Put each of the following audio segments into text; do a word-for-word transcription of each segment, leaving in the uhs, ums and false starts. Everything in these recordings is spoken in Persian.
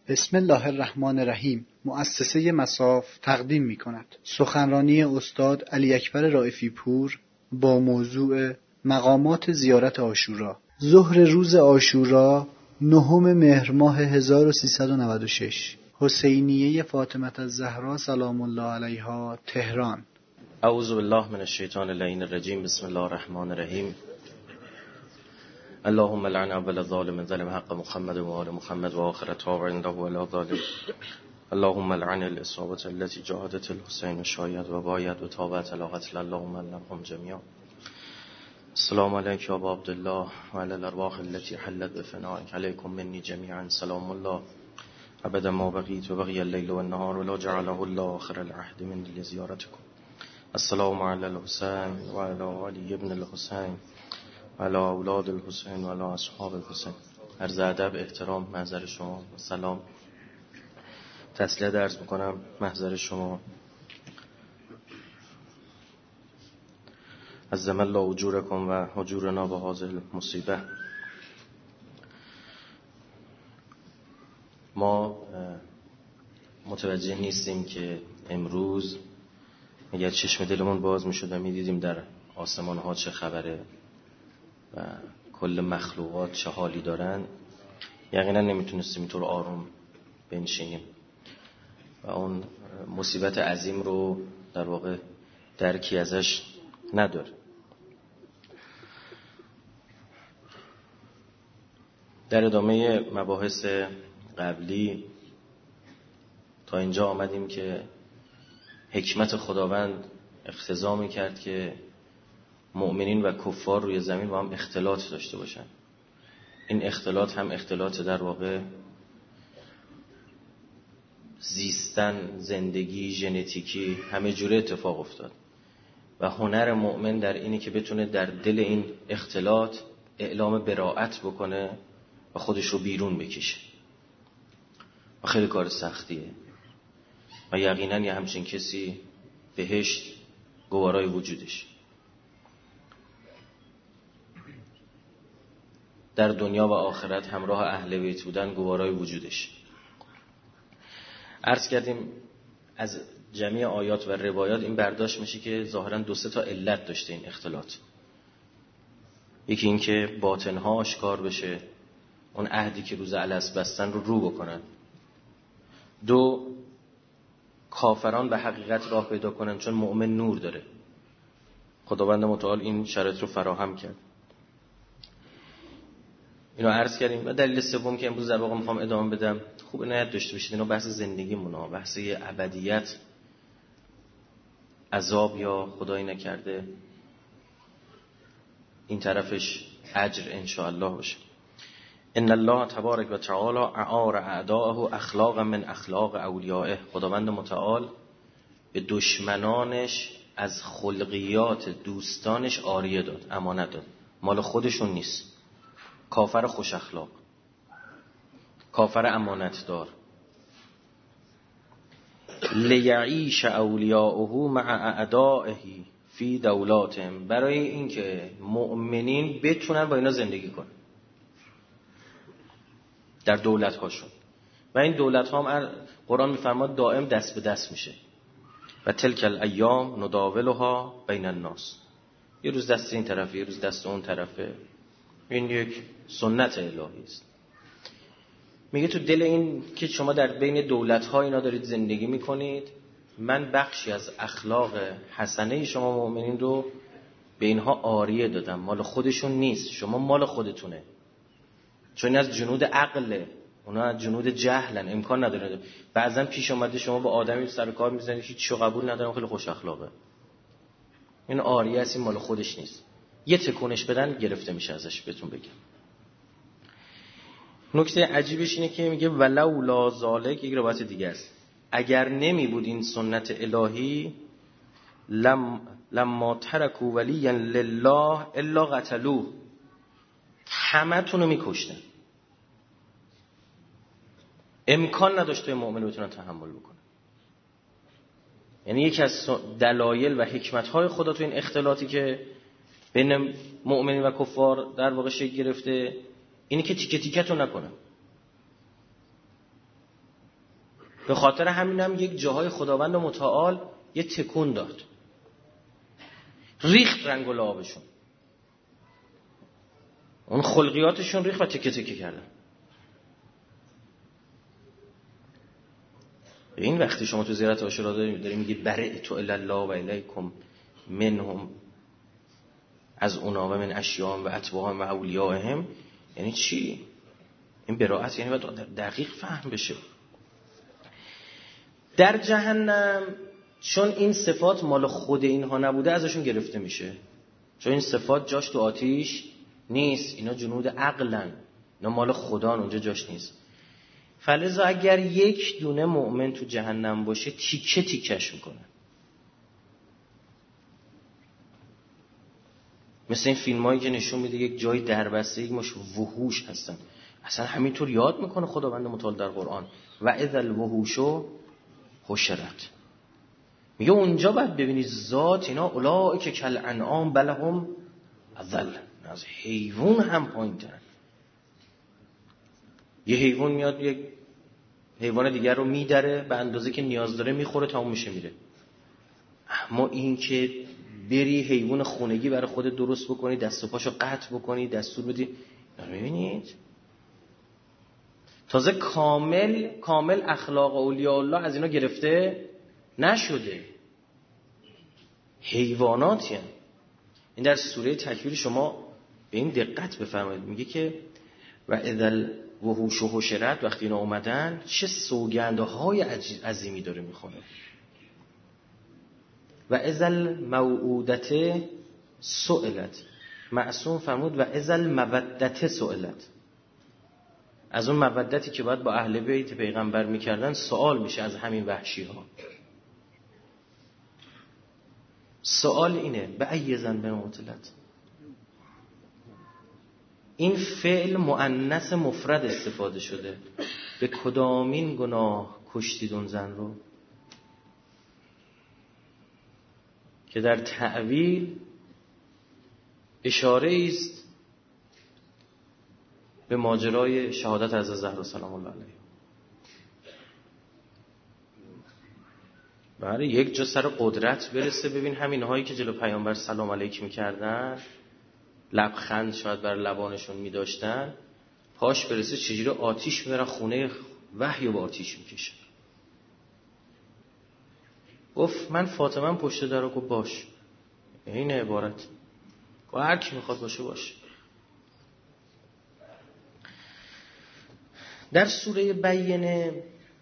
بسم الله الرحمن الرحیم. مؤسسه مصاف تقدیم می کند سخنرانی استاد علی اکبر رائفی پور با موضوع مقامات زیارت عاشورا. ظهر روز عاشورا نهم مهر ماه هزار و سیصد و نود و شش، حسینیه فاطمه الزهرا سلام الله علیها، تهران. اعوذ بالله من الشیطان اللعین الرجیم. بسم الله الرحمن الرحیم. اللهم لعن اول ظالم ظلم حق محمد و آل محمد و آخر طاغ عنده ولا ظالم. اللهم لعن الاصابه التي جاهدت الحسین شاید و باید و تابت علی قتل. اللهم لعنهم جميعا. السلام علیک یا ابا عبدالله و علی الارواح التي حلت بفنائک. علیکم منی جمیعا سلام الله ابدا ما بقیت و بقی اللیل و النهار ولا جعله الله آخر العهد من لزیارتکم. السلام علی الحسین و علی علی ابن الحسین و علی اولاد الحسین و علی اصحاب الحسین. عرض ادب، احترام، محضر شما و سلام. تسلیت عرض میکنم محضر شما. عظم الله اجورکم و اجورنا بهذه المصیبه. ما متوجه نیستیم که امروز اگر چشم دلمون باز میشد و میدیدیم در آسمان ها چه خبره و کل مخلوقات چه حالی دارن، یقینا نمیتونستیم اینطور آروم بنشینیم و اون مصیبت عظیم رو در واقع درکی ازش نداره. در ادامه مباحث قبلی تا اینجا آمدیم که حکمت خداوند اقتضا می‌کرد که مؤمنین و کفار روی زمین با هم اختلاط داشته باشن. این اختلاط هم اختلاط در واقع زیستن، زندگی، ژنتیکی، همه جوره اتفاق افتاد و هنر مؤمن در اینه که بتونه در دل این اختلاط اعلام براءت بکنه و خودش رو بیرون بکشه و خیلی کار سختیه و یقینا یه همچین کسی بهشت گوارای وجودش. در دنیا و آخرت همراه اهل بیت بودن گوارای وجودش. عرض کردیم از جمعی آیات و روایات این برداشت میشه که ظاهراً دو سه تا علت داشته این اختلاط. یکی این که باطنها آشکار بشه، اون عهدی که روز الست بستن رو رو بکنن. دو، کافران به حقیقت راه پیدا کنن چون مؤمن نور داره. خداوند متعال این شرایط رو فراهم کرد. اینو عرض کردیم. و دلیل سوم که امروز در واقع میخوام ادامه بدم، خوب عنایت داشته باشید اینا بحث زندگیمونه، بحث ابدیت، عذاب یا خدای نکرده این طرفش اجر ان شاء الله باشه. ان الله تبارک و تعالی اعار اعداءه اخلاقا من اخلاق اولیائه. خداوند متعال به دشمنانش از خلقیات دوستانش عاریه داد، امانت داد، مال خودشون نیست. کافر خوش اخلاق، کافر امانت دار. لیعیش اولیاؤه مع اعدائه فی دولاتهم، برای اینکه مؤمنین بتونن با اینا زندگی کنن در دولت هاشون. و این دولت ها هم قرآن میفرماد دائم دست به دست میشه. و تلک الایام نداولها بین الناس، یه روز دست این طرفه، یه روز دست اون طرفه. این یک سنت الهی است. میگه تو دل این که شما در بین دولت ها اینا دارید زندگی میکنید، من بخشی از اخلاق حسنه شما مؤمنین رو به اینها عاریه دادم، مال خودشون نیست، شما مال خودتونه. چون این از جنود عقله، اونا از جنود جهلن، امکان نداره. بعضا پیش اومده شما با آدمی سر کار میزنید هیچ چیو قبول ندارم، خیلی خوش اخلاقه، این عاریه است، این مال خودش نیست. یه تکونش بدن گرفته میشه ازش. بهتون بگم نکته عجیبش اینه که میگه ولولا ذالک، یک روایت دیگه است، اگر نمی بود این سنت الهی لم لما ترکوا ولیا لله الا قتلوه، همتون رو میکشتن. امکان نداشته مؤمن بتونن تحمل بکنن. یعنی یکی از دلایل و حکمت‌های خدا تو این اختلاطی که بین مؤمنین و کفار در واقع شکل گرفته اینی که تیکه تیکه تو نکنن. به خاطر همین هم یک جاهای خداوند متعال یه تکون داد، ریخت رنگ و لعابشون، اون خلقیاتشون ریخت و تکه تکه کردن. این وقتی شما تو زیارت عاشورا داری میگی برئت الی الله و الیکم منهم، از اونا و من اشیاء و اتباعهم و اولیاءهم، یعنی چی؟ این براءت یعنی باید دقیق فهم بشه. در جهنم چون این صفات مال خود اینها نبوده ازشون گرفته میشه، چون این صفات جاش تو آتیش نیست، اینا جنود عقلن، اینا مال خدا، اونجا جاش نیست. فلذا اگر یک دونه مؤمن تو جهنم باشه تیکه تیکش میکنه، مثل این فیلم هایی که نشون میده یک جای دربسته یک مش وحوش هستن، اصلا همینطور یاد میکنه خداوند متعال در قرآن و اذا الوحوش حشرت، میگه اونجا باید ببینید ذات اینا اولئک کالانعام بل هم اضل، از حیوان هم پایین‌ترن. یه حیوان میاد یک حیوان دیگر رو میدره، به اندازه که نیاز داره میخوره، تموم میشه میره. اما این که بری حیوان خونگی برای خودت درست بکنی، دست و پاشو قطع بکنی، دستور بدی، ببینید تازه کامل کامل اخلاق اولیاء الله از اینا گرفته نشده، حیواناتی هستند. این در سوره تکویر شما به این دقت بفرمایید، میگه که و اذا الوحوش حشرت، وقتی اینا اومدن چه سوگندهای عظیمی داره میخونه. و اذا الموعودة سئلت، معصوم فرمود و اذا المودة سئلت، از اون مودتی که باید با اهل بیت پیغمبر میکردن سوال میشه از همین وحشی ها. سوال اینه به ای ذنب قتلت، این فعل مؤنث مفرد استفاده شده، به کدامین گناه کشتید اون زن رو، که در تأویل اشاره است به ماجرای شهادت از زهرا سلام الله علیها. بله، یک جا سر قدرت برسه، ببین همین هایی که جلو پیامبر سلام علیک میکردن، لبخند شاید بر لبانشون میداشتن، پاش برسه چجوری آتیش میبرن خونه وحی و با آتیش میکشن. گفت من فاطمه پشت در رو، گفت باش، این عبارت و هر کی میخواد باشه باشه. در سوره بینه،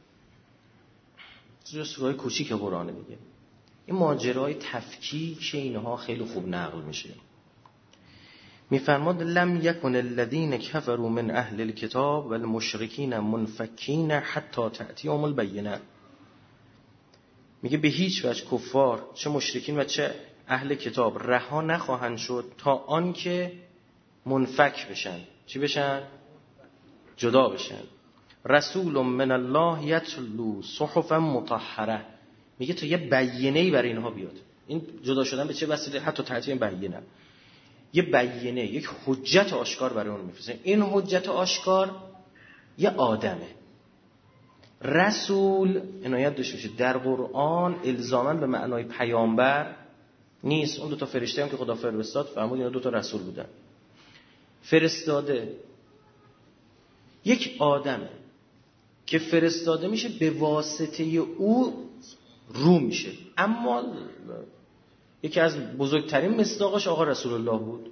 سوره کوچیک قرآن دیگه، این ماجرای تفکیک اینها خیلی خوب نقل میشه. میفرماد لم یکن الذین کفروا من اهل الكتاب والمشرکین منفکین حتی تأتیهم البینه، میگه به هیچ وجه کفار، چه مشرکین و چه اهل کتاب، رها نخواهند شد تا آن که منفک بشن. چی بشن؟ جدا بشن. رسول من الله یتلو صحفا مطهره، میگه تا یه بیانیه‌ای برای اینها بیاد. این جدا شدن به چه وسیله؟ حتی تعطیل بیانیه، یه بیانیه، یک حجت آشکار برای اون میفرسته. این حجت آشکار یه آدمه. رسول عنایت داشته باشه در قرآن الزاماً به معنای پیامبر نیست. اون دو تا فرشته هم که خدا فرستاد فرمود اینا دو تا رسول بودن. فرستاده یک آدمه که فرستاده میشه، به واسطه او رو میشه. اما یکی از بزرگترین مصداقش آقا رسول الله بود.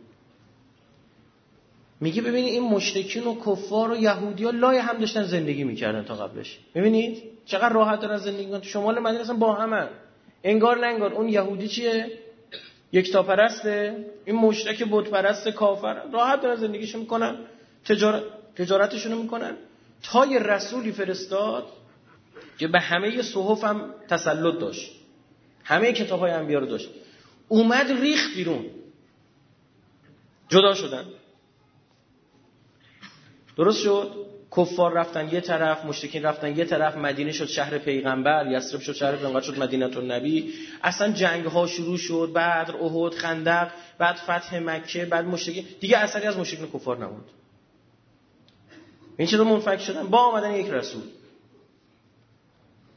میگه ببینید این مشرکین و کفار و یهودی ها لای هم داشتن زندگی میکردن تا قبلش. ببینید چقدر راحت دارن زندگی میکنن. تو شمال مدینه اصلا با همن، انگار نه انگار. اون یهودی چیه؟ یکتا پرسته، این مشرک بت پرست کافر، راحت دارن زندگیشو میکنن، تجارت تجارتشونو میکنن. تا یه رسولی فرستاد که به همه صحف هم تسلط داشت، همه کتاب‌های انبیا رو داشت، اومد ریخت بیرون، جدا شدن. درست شد؟ کفار رفتن یه طرف، مشرکین رفتن یه طرف، مدینه شد شهر پیغمبر، یثرب شد شهر پیغمبر، شد مدینه النبی. اصلا جنگ ها شروع شد، بدر، احد، خندق، بعد فتح مکه، بعد مشرکین دیگه اثری از مشرکین کفار نموند. این چطور منفک شدن؟ با آمدن یک رسول.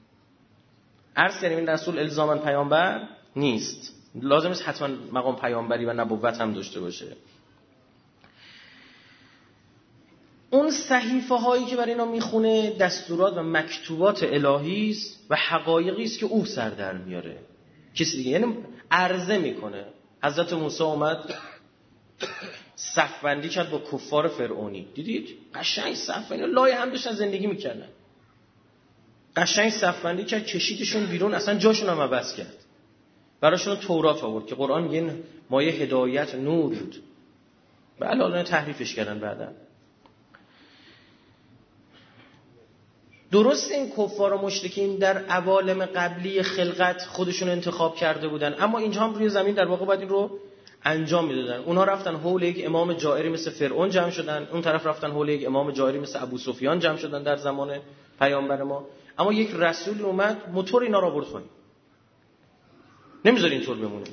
عرض کردیم این رسول الزاماً پیامبر نیست، لازم نیست حتما مقام پیامبری و نبوت هم داشته باشه. اون صحیفه هایی که برای اینا میخونه دستورات و مکتوبات الهی است و حقایقی است که او سر در میاره، کسی دیگه. یعنی عرضه میکنه. حضرت موسی اومد صفبندی کرد با کفار فرعونی، دیدید قشنگ صفبندی، لایه هم داشتن زندگی میکردن، قشنگ صفبندی کرد، کشیدشون بیرون، اصلا جاشون هم عوض کرد، براشون تورات آورد که قرآن میگه مایه هدایت نور بود. بله الان تحریفش کردن بعدا. درست این کفار و مشرکین در عوالم قبلی خلقت خودشون انتخاب کرده بودن، اما اینجا هم روی زمین در واقع باید این رو انجام میدادن. اونا رفتن حول یک امام جائری مثل فرعون جمع شدن، اون طرف رفتن حول یک امام جائری مثل ابو سفیان جمع شدن در زمان پیامبر ما. اما یک رسول اومد موتور اینا را برد پایین، نمیذاره اینطور بمونه.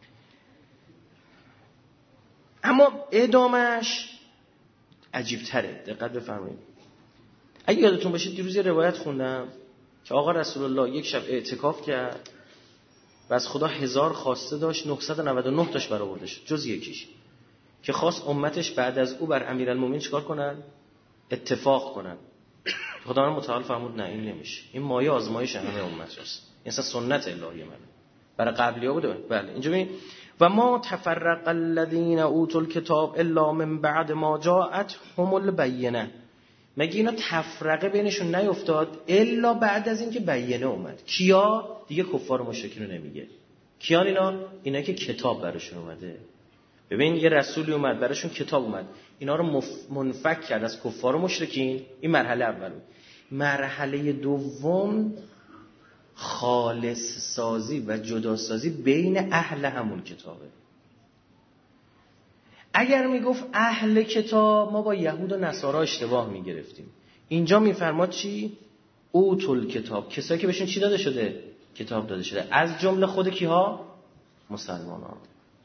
اما ادامش عجیب تره، دقت بفرمایید. اگه یادتون باشه دیروز یه روایت خوندم که آقا رسول الله یک شب اعتکاف کرد و از خدا هزار خواسته داشت، نهصد و نود و نه تاش برآورده شد جز یکیش، که خواست امتش بعد از او بر امیرالمومنین چیکار کنن؟ اتفاق کنن. خدا متعال فرمود نه این نمیشه، این مایه آزمایش همه امت است، این اصلا سنت الهی منه، برای قبلی‌ها بوده. بله اینجا ببین و ما تفرق الذين اوتوا الكتاب الا من بعد ما جاءتهم البینه. مگه اینا تفرقه بینشون نیفتاد الا بعد از اینکه بیانه اومد. کیا؟ دیگه کفار و مشرکین رو نمیگه. کیان اینا؟ اینا که کتاب براشون اومده. ببین یه رسولی اومد براشون کتاب اومد، اینا رو مف... منفک کرد از کفار و مشرکین. این مرحله اول بود. مرحله دوم خالص سازی و جدا سازی بین اهل همون کتابه. اگر میگفت اهل کتاب ما با یهود و نصارا اشتباه میگرفتیم. اینجا میفرماد چی؟ اوتل کتاب، کسایی که بهشون چی داده شده؟ کتاب داده شده، از جمله خود کیها؟ مسلمان ها.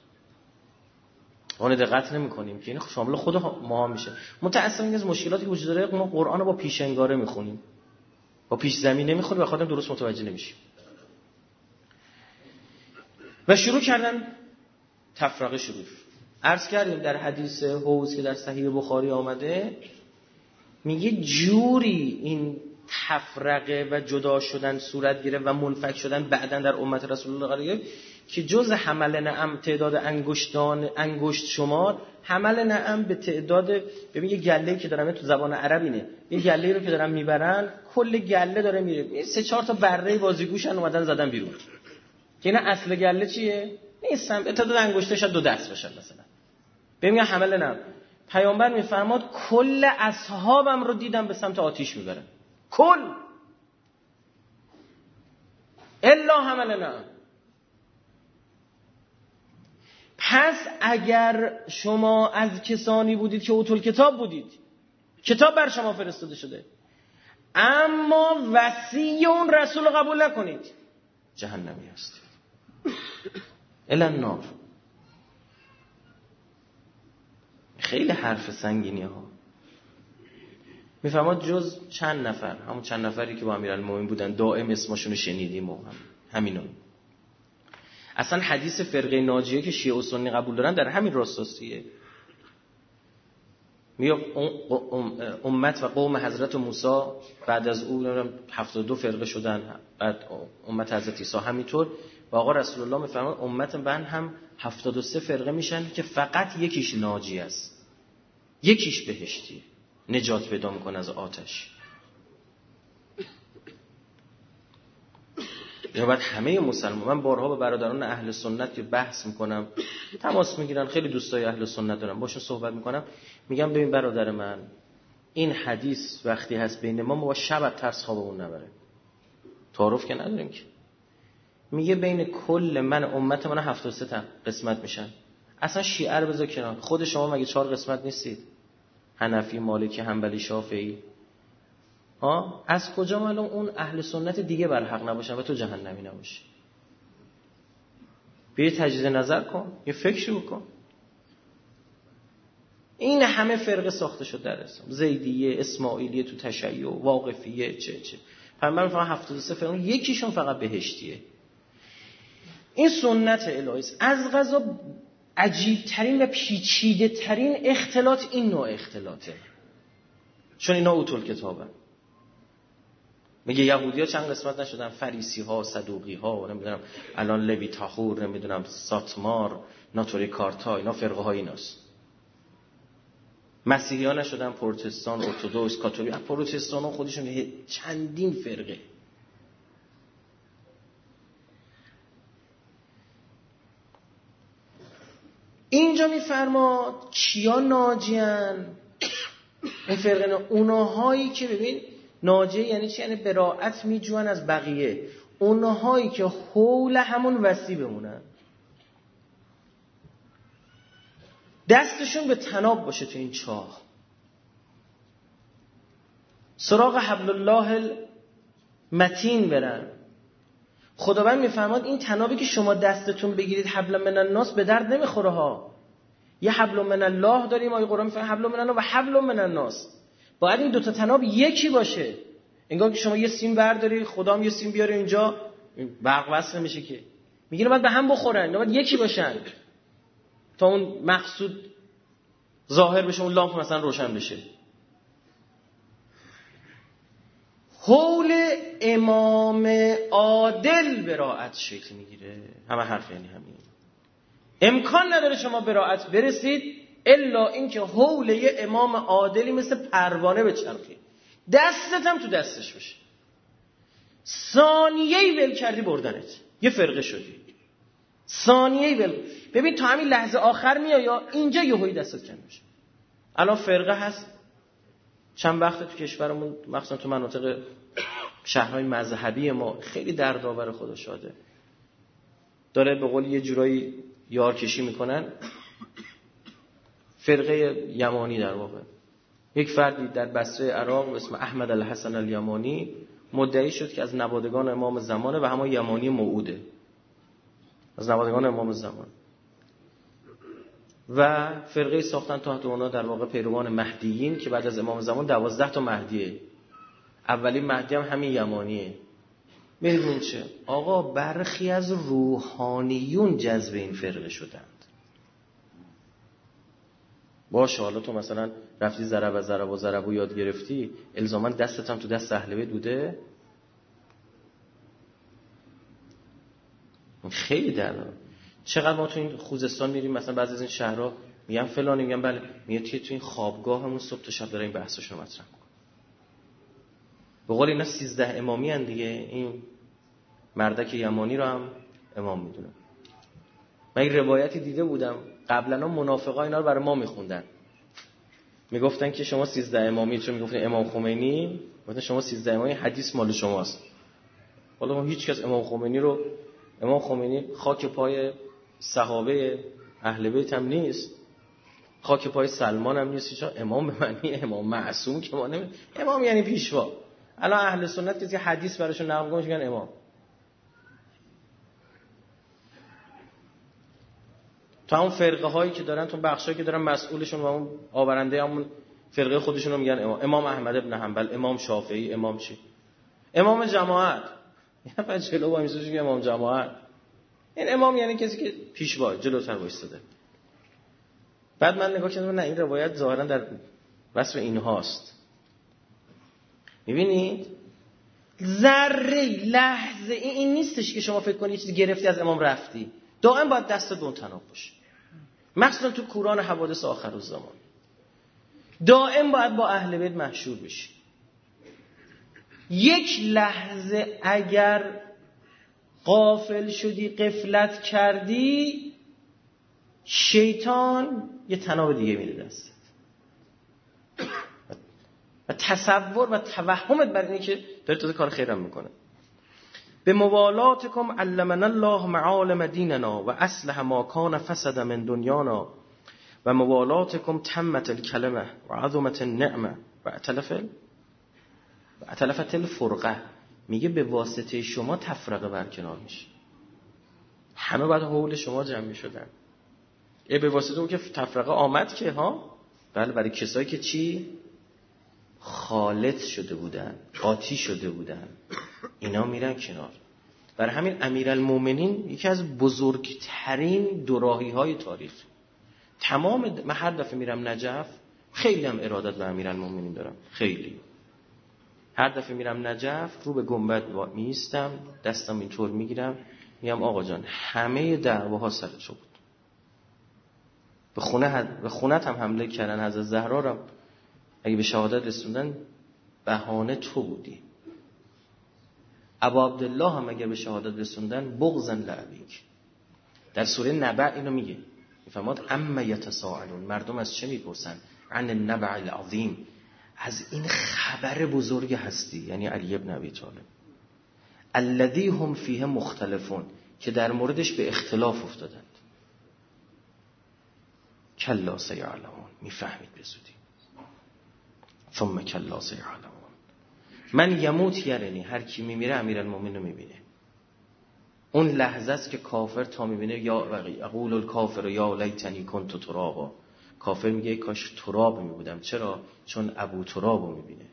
اون دقت نمی کنیم که این شامل خود ما میشه. متأسفانه این از مشکلاتی وجود داره، ما قرآن رو با پیش انگاره میخونیم، با پیش زمینه میخونیم و خودمون درست متوجه نمیشیم. و شروع کردن تفرقه شروع. عرض کردیم در حدیث حوض که در صحیح بخاری آمده، میگه جوری این تفرقه و جدا شدن صورت گرفت و منفک شدن بعدن در امت رسول الله قرار گرفت که جز حمل نعم تعداد انگشتان انگشت شمار، حمل نعم به تعداد، ببین یه گله‌ای که دارم تو زبان عرب اینه، یه گله‌ای رو که دارن میبرن کل گله داره میره، سه چهار تا بره بازیگوشن اومدن زدن بیرون، که اینا اصل گله چیه؟ نیستم تعداد انگشتش دو دست باشن مثلا. ببین حمل نعم، پیامبر میفرماد کل اصحابم رو دیدم به سمت آتیش میبرن، کل الا حمل نعم. پس اگر شما از کسانی بودید که اوتل کتاب بودید، کتاب بر شما فرستاده شده، اما وصی اون رسول قبول نکنید، جهنمی هستید الی النار. خیلی حرف سنگینی ها. میفهمد جز چند نفر، همون چند نفری که با امیرالمومنین بودن دائم اسمشون شنیدیم و هم. همینون. اصلا حدیث فرقه ناجیه که شیعه و سنی قبول دارن در همین راستاسیه. میگه امت و قوم حضرت موسی بعد از او هفتاد و دو فرقه شدن، بعد امت حضرت عیسی همینطور، و آقا رسول الله میفرماد امت من هم هفتاد و سه فرقه میشن که فقط یکیش ناجی است، یکیش بهشتیه، نجات پیدا میکنه از آتش. یا بعد همه مسلمان، من بارها با برادران اهل سنت که بحث میکنم، تماس میگیرن، خیلی دوستای اهل سنت دارم، باشون صحبت میکنم، میگم ببین برادر من، این حدیث وقتی هست بین ما، ما با شب ترس خوابمون نبره، تعارف که نداریم که. میگه بین کل من امت من هفتاد و سه تا قسمت میشن. اصلا شیعه رو بذار کنار، خود شما مگه چهار قسمت نیستید؟ حنفی، مالکی، حنبلی، شافعی. ها از کجا معلوم اون اهل سنت دیگه بر حق نباشن و تو جهنمی نباشی؟ بیا تجدید نظر کن، یه فکر بکن. این همه فرقه ساخته شد در اسلام، زیدیه، اسماعیلیه تو تشیع، واقفیه، چه چه. پیامبر میفرماد هفتاد و سه فرقه یکیشون فقط بهشتیه. این سنت الهی است. از قضا عجیب ترین و پیچیده ترین اختلاط این نوع اختلاطه، چون اینا اوتول کتابن. میگه یهودی ها چند قسمت نشدن؟ فریسی ها، صدوقی ها، نمیدونم الان لوی تاخور، نمیدونم ساتمار، ناتوری کارتا، اینا فرقه های ایناست. مسیحی ها نشدن پروتستان، ارتدوکس، کاتولیک. پروتستان ها خودشون چندین فرقه. اینجا میفرماد کیا ناجیان؟ این فرقه نا... اونهایی که ببین ناجی یعنی چی؟ یعنی براءت میجوان از بقیه. اونهایی که حول همون وسیع بمونن، دستشون به تناب باشه تو این چاه، سراغ حبل الله المتین برن. خداوند میفرماد این تنابی که شما دستتون بگیرید حبل من الناس به درد نمیخوره ها. یه حبل من الله داریم، آیه قرآن میفرماد حبل من الله و حبل من الناس. باید این دوتا تناب یکی باشه. انگار که شما یه سیم برداری، خدام یه سیم بیاره اینجا، برق وصل نمیشه که. میگه باید به هم بخورن، باید یکی باشن تا اون مقصود ظاهر بشه، اون لامپ مثلا روشن بشه. حول امام عادل براءت شکل میگیره. همه حرف یعنی همین. امکان نداره شما براءت برسید الا اینکه حول یه امام عادلی مثل پروانه بچرخی، دستت هم تو دستش بشه. ثانیه‌ای ول کردی بردنت، یه فرقه شدی. ثانیه‌ای ول. ببین تا همین لحظه آخر میای یا اینجا یهویی دستت کنده میشه. الان فرقه هست چند وقت تو کشورمون، مخصوصا تو مناطق شهرهای مذهبی ما، خیلی دردآور، خدا شاده، داره به قول یه جورایی یارکشی میکنن. فرقه یمانی در واقع، یک فردی در بصره عراق به اسم احمد الحسن الیمانی مدعی شد که از نوادگان امام زمانه و همون یمانی موعوده، از نوادگان امام زمان، و فرقه ساختن تحت اونا در واقع پیروان مهدیین که بعد از امام زمان دوازده تا مهدیه. اولین مهدی هم همین یمانیه. میدونین چه؟ آقا برخی از روحانیون جذب این فرقه شدند. باشه حالا تو مثلا رفتی ضرب و ضرب و ضرب و یاد گرفتی، الزاما دستت هم تو دست اهل بیت بوده؟ خیلی درنه. چقدر ما تو این خوزستان میریم مثلا بعضی از این شهرها میگن فلانی، میگن بله، میاد تو این خوابگاه همون صبح تا شب داره این بحثاشو مطرح میکنه. به قول اینا سیزده امامی ان دیگه، این مردک یمانی رو هم امام میدونه. من این روایتی دیده بودم قبلا منافقا اینا رو برای ما میخوندن، میگفتن که شما سیزده امامی، چون میگفتن امام خمینی، گفتن شما سیزده امامی، حدیث مال شماست. حالا ما هیچ کس امام خمینی رو، امام خمینی خاک پای صحابه اهل بیت هم نیست، خاک پای سلمان هم نیست، چون امام به معنی امام معصوم که ما نمی... امام یعنی پیشوا. الان اهل سنت کسی حدیث براشون نقل کنه میگن امام. تا اون فرقه هایی که دارن، تو بخشایی که دارن مسئولشون و اون آورنده همون فرقه خودشون رو میگن امام. امام احمد ابن حنبل، امام شافعی، امام چی؟ امام جماعت. یعنی بعد جلو با میشه که امام جماعت. این امام یعنی کسی که پیشوا جلوتر وایساده. بعد من نگاه کردم نه این روایت ظاهرا در وصف اینهاست. میبینید ذره لحظه این, این نیستش که شما فکر کنید چیزی گرفتی از امام رفتی. دائم باید دست دون تناب باشه، مخصوصا تو کوران حوادث آخر الزمان. دائم باید با اهل بیت محشور بشی. یک لحظه اگر غافل شدی، غفلت کردی، شیطان یه تناب دیگه میده دستت و تصور و توهمت بر اینه که داری تازه کار خیرم میکنه. به موالاتکم علمنا الله معالم دیننا و اصلح ما کان فسد من دنیانا و موالاتکم تمت الکلمه و عظمت النعمه و اتلفل و اتلفت الفرقه. میگه به واسطه شما تفرقه برکنار میشه. همه بعد حول شما جمع میشدن. ای به واسطه اون که تفرقه آمد که ها، بله، برای کسایی که چی خالط شده بودن، قاطی شده بودن، اینا میرن کنار. برای همین امیرالمومنین یکی از بزرگترین دوراهی های تاریخ. تمام من هر دفعه میرم نجف خیلی هم ارادت به امیرالمومنین دارم، خیلی. هر دفعه میرم نجف رو به گنبد میستم، دستم اینطور میگیرم، میگم آقا جان همه دعواها سر تو بود. به خونه به خونت هم حمله کردن، حضرت زهرا رو اگه به شهادت رسوندن بهانه تو بودی. ابا عبدالله هم اگه به شهادت رسوندن بغضن لعبیک. در سوره نبع اینو میگه، میفرماد اما یتساءلون، مردم از چه میپرسن؟ عن النبع العظیم، از این خبر بزرگ هستی، یعنی علی ابن ابی طالب، الذی هم فیه مختلفون، که در موردش به اختلاف افتادند. کلا سیعلمون، میفهمید به زودی. ثم کلا سیعلمون. من یموت یرنی، هر کی میمیره امیرالمومنین رو میبینه. اون لحظه است که کافر تا میبینه یا یقول الکافر یا لیتنی کنت ترابا، کافر میگه کاش تراب میبودم. چرا؟ چون ابو تراب رو میبینه.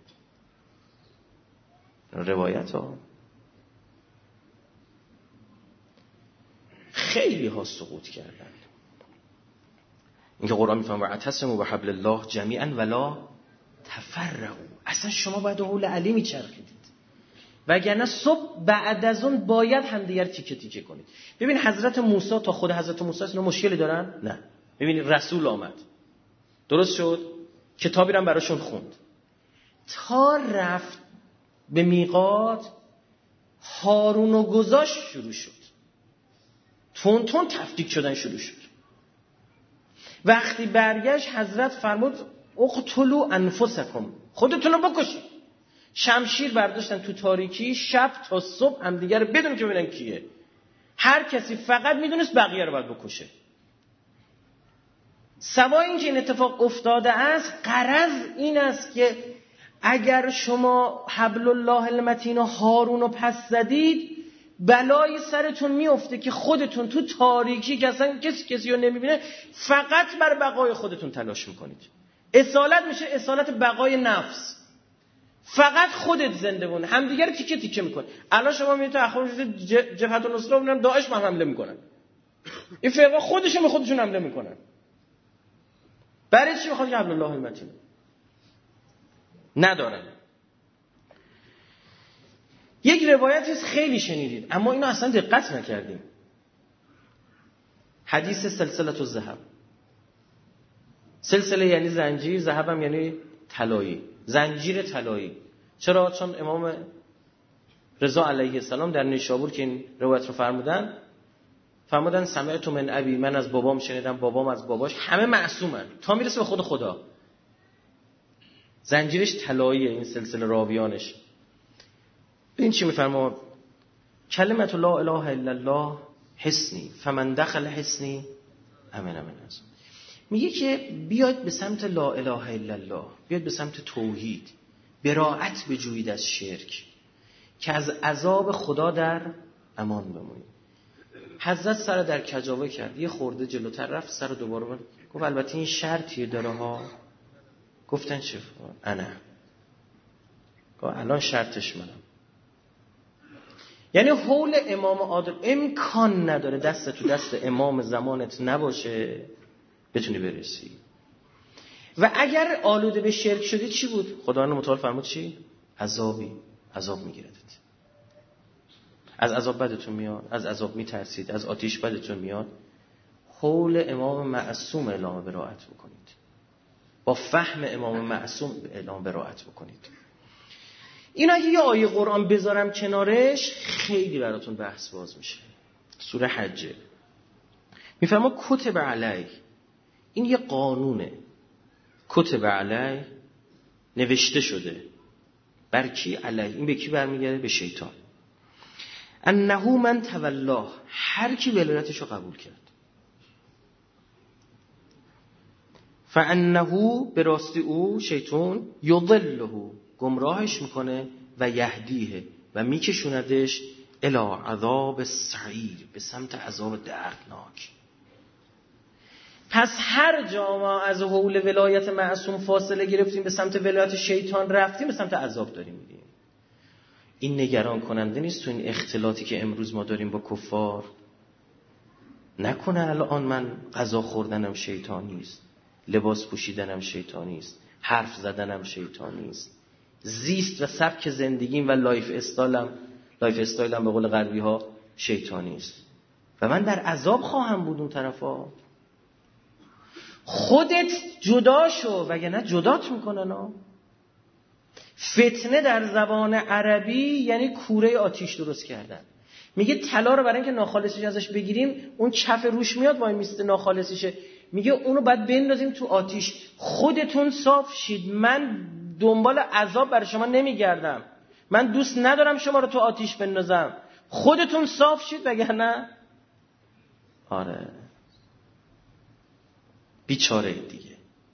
روایت ها خیلی ها سقوط کردن. اینکه قرآن میفهمه اعتصموا بحبل الله جمیعا ولا تفرقوا، اصلا شما باید حول علی میچرخیدید، وگرنه صبح بعد از اون باید همدیگر تیکه تیکه کنید. ببین حضرت موسی تا خود حضرت موسی اینا مشکلی دارن؟ نه. ببین رسول آمد، درست شد، کتابی رو براشون خوند، تا رفت به میقات هارون و گذاشت شروع شد، تون تون تفکیک شدن شروع شد. وقتی برگشت حضرت فرمود اقتلوا انفسکم، خودتون رو بکشید. شمشیر برداشتن تو تاریکی، شب تا صبح هم دیگه رو بدون که ببینن کیه. هر کسی فقط میدونست بقیه رو باید بکشه. سوای این که این اتفاق افتاده است، غرض این است که اگر شما حبل الله المتین و هارون رو پس زدید، بلای سرتون میفته که خودتون تو تاریکی که اصلا کسی کسی رو نمیبینه فقط بر بقای خودتون تلاش میکنید. اصالت میشه اصالت بقای نفس، فقط خودت زنده بون، همدیگه رو تیکه تیکه میکن. الان شما میبینید تو اخبار جبهت النصره میبینن داعش هم حمله میکنن، این فرقه خودشون به خودشون حمله میکنن. برای چی؟ میخواد که حبل الله المتین ندارن. یک روایتی خیلی شنیدید اما اینو اصلا دقت نکردیم، حدیث سلسله الذهب. سلسله یعنی زنجیر، ذهب هم یعنی طلایی، زنجیر طلایی. چرا؟ چون امام رضا علیه السلام در نیشابور که این روایت رو فرمودن، فرمودن سمعت من ابی، من از بابام شنیدم، بابام از باباش، همه معصومن تا میرسه به خود خدا. زنجیرش طلاییه این سلسله راویانش. این چی میفرما؟ کلمت لا اله الا الله حسنی فمن دخل حسنی امن امن از. میگه که بیاید به سمت لا اله الا الله، بیاید به سمت توحید، براءت بجویید از شرک که از عذاب خدا در امان بمونید. حضرت سر در کجاوه کرد، یه خورده جلوتر رفت، سر دوباره برد، گفت البته این شرطیه داره ها. گفتن چه؟ انا. گفت الان شرطش منم. یعنی حول امام عادل امکان نداره دست تو دست امام زمانت نباشه بتونی برسی. و اگر آلوده به شرک شدی چی بود؟ خداوند متعال فرمود چی؟ عذابی، عذاب میگیردید. از عذاب بدتون میاد، از عذاب میترسید، از آتیش بدتون میاد. حول امام معصوم اعلام براءت بکنید، با فهم امام معصوم اعلام براءت بکنید. این اگه یه آیه قرآن بذارم کنارش خیلی براتون بحث باز میشه. سوره حجه میفرما کتب علیه، این یه قانونه. کتب علیه نوشته شده بر کی؟ علیه. این به کی برمیگرده؟ به شیطان. انه من تولاه، هر کی ولایتشو قبول کرد، فانه به راستی او شیطان یضله، گمراهش میکنه، و یهدیه، و میکشوندش الی عذاب السعیر، به سمت عذاب دردناک. پس هر جا ما از حول ولایت معصوم فاصله گرفتیم به سمت ولایت شیطان رفتیم، به سمت عذاب داریم میریم. این نگران کننده نیست تو این اختلاطی که امروز ما داریم با کفار؟ نکنه الان من غذا خوردنم شیطانی است، لباس پوشیدنم شیطانی است، حرف زدنم شیطانی است، زیست و سبک زندگیم و لایف استایلم لایف استایلم به قول غربی ها شیطانی است و من در عذاب خواهم بود اون طرفا. خودت جدا شو وگرنه جدات میکنن ها. فتنه در زبان عربی یعنی کوره آتیش درست کردن. میگه طلا رو برای اینکه ناخالصش ازش بگیریم، اون کف روش میاد وای میسته ناخالصشه، میگه اونو باید بندازیم تو آتیش. خودتون صاف شید، من دنبال عذاب برای شما نمیگردم، من دوست ندارم شما رو تو آتیش بندازم. خودتون صاف شید وگرنه آره بیچاره دیگه.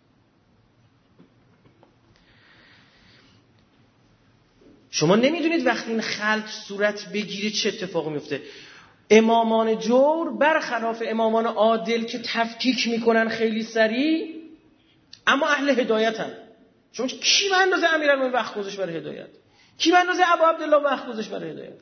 شما نمیدونید وقتی این خلط صورت بگیره چه اتفاقی میفته. امامان جور برخلاف امامان عادل که تفکیک میکنن خیلی سریع، اما اهل هدایتن. چون کی به اندازه امیرالمومنین وقت گذاشت برای هدایت؟ کی به اندازه ابو عبدالله وقت گذاشت برای هدایت؟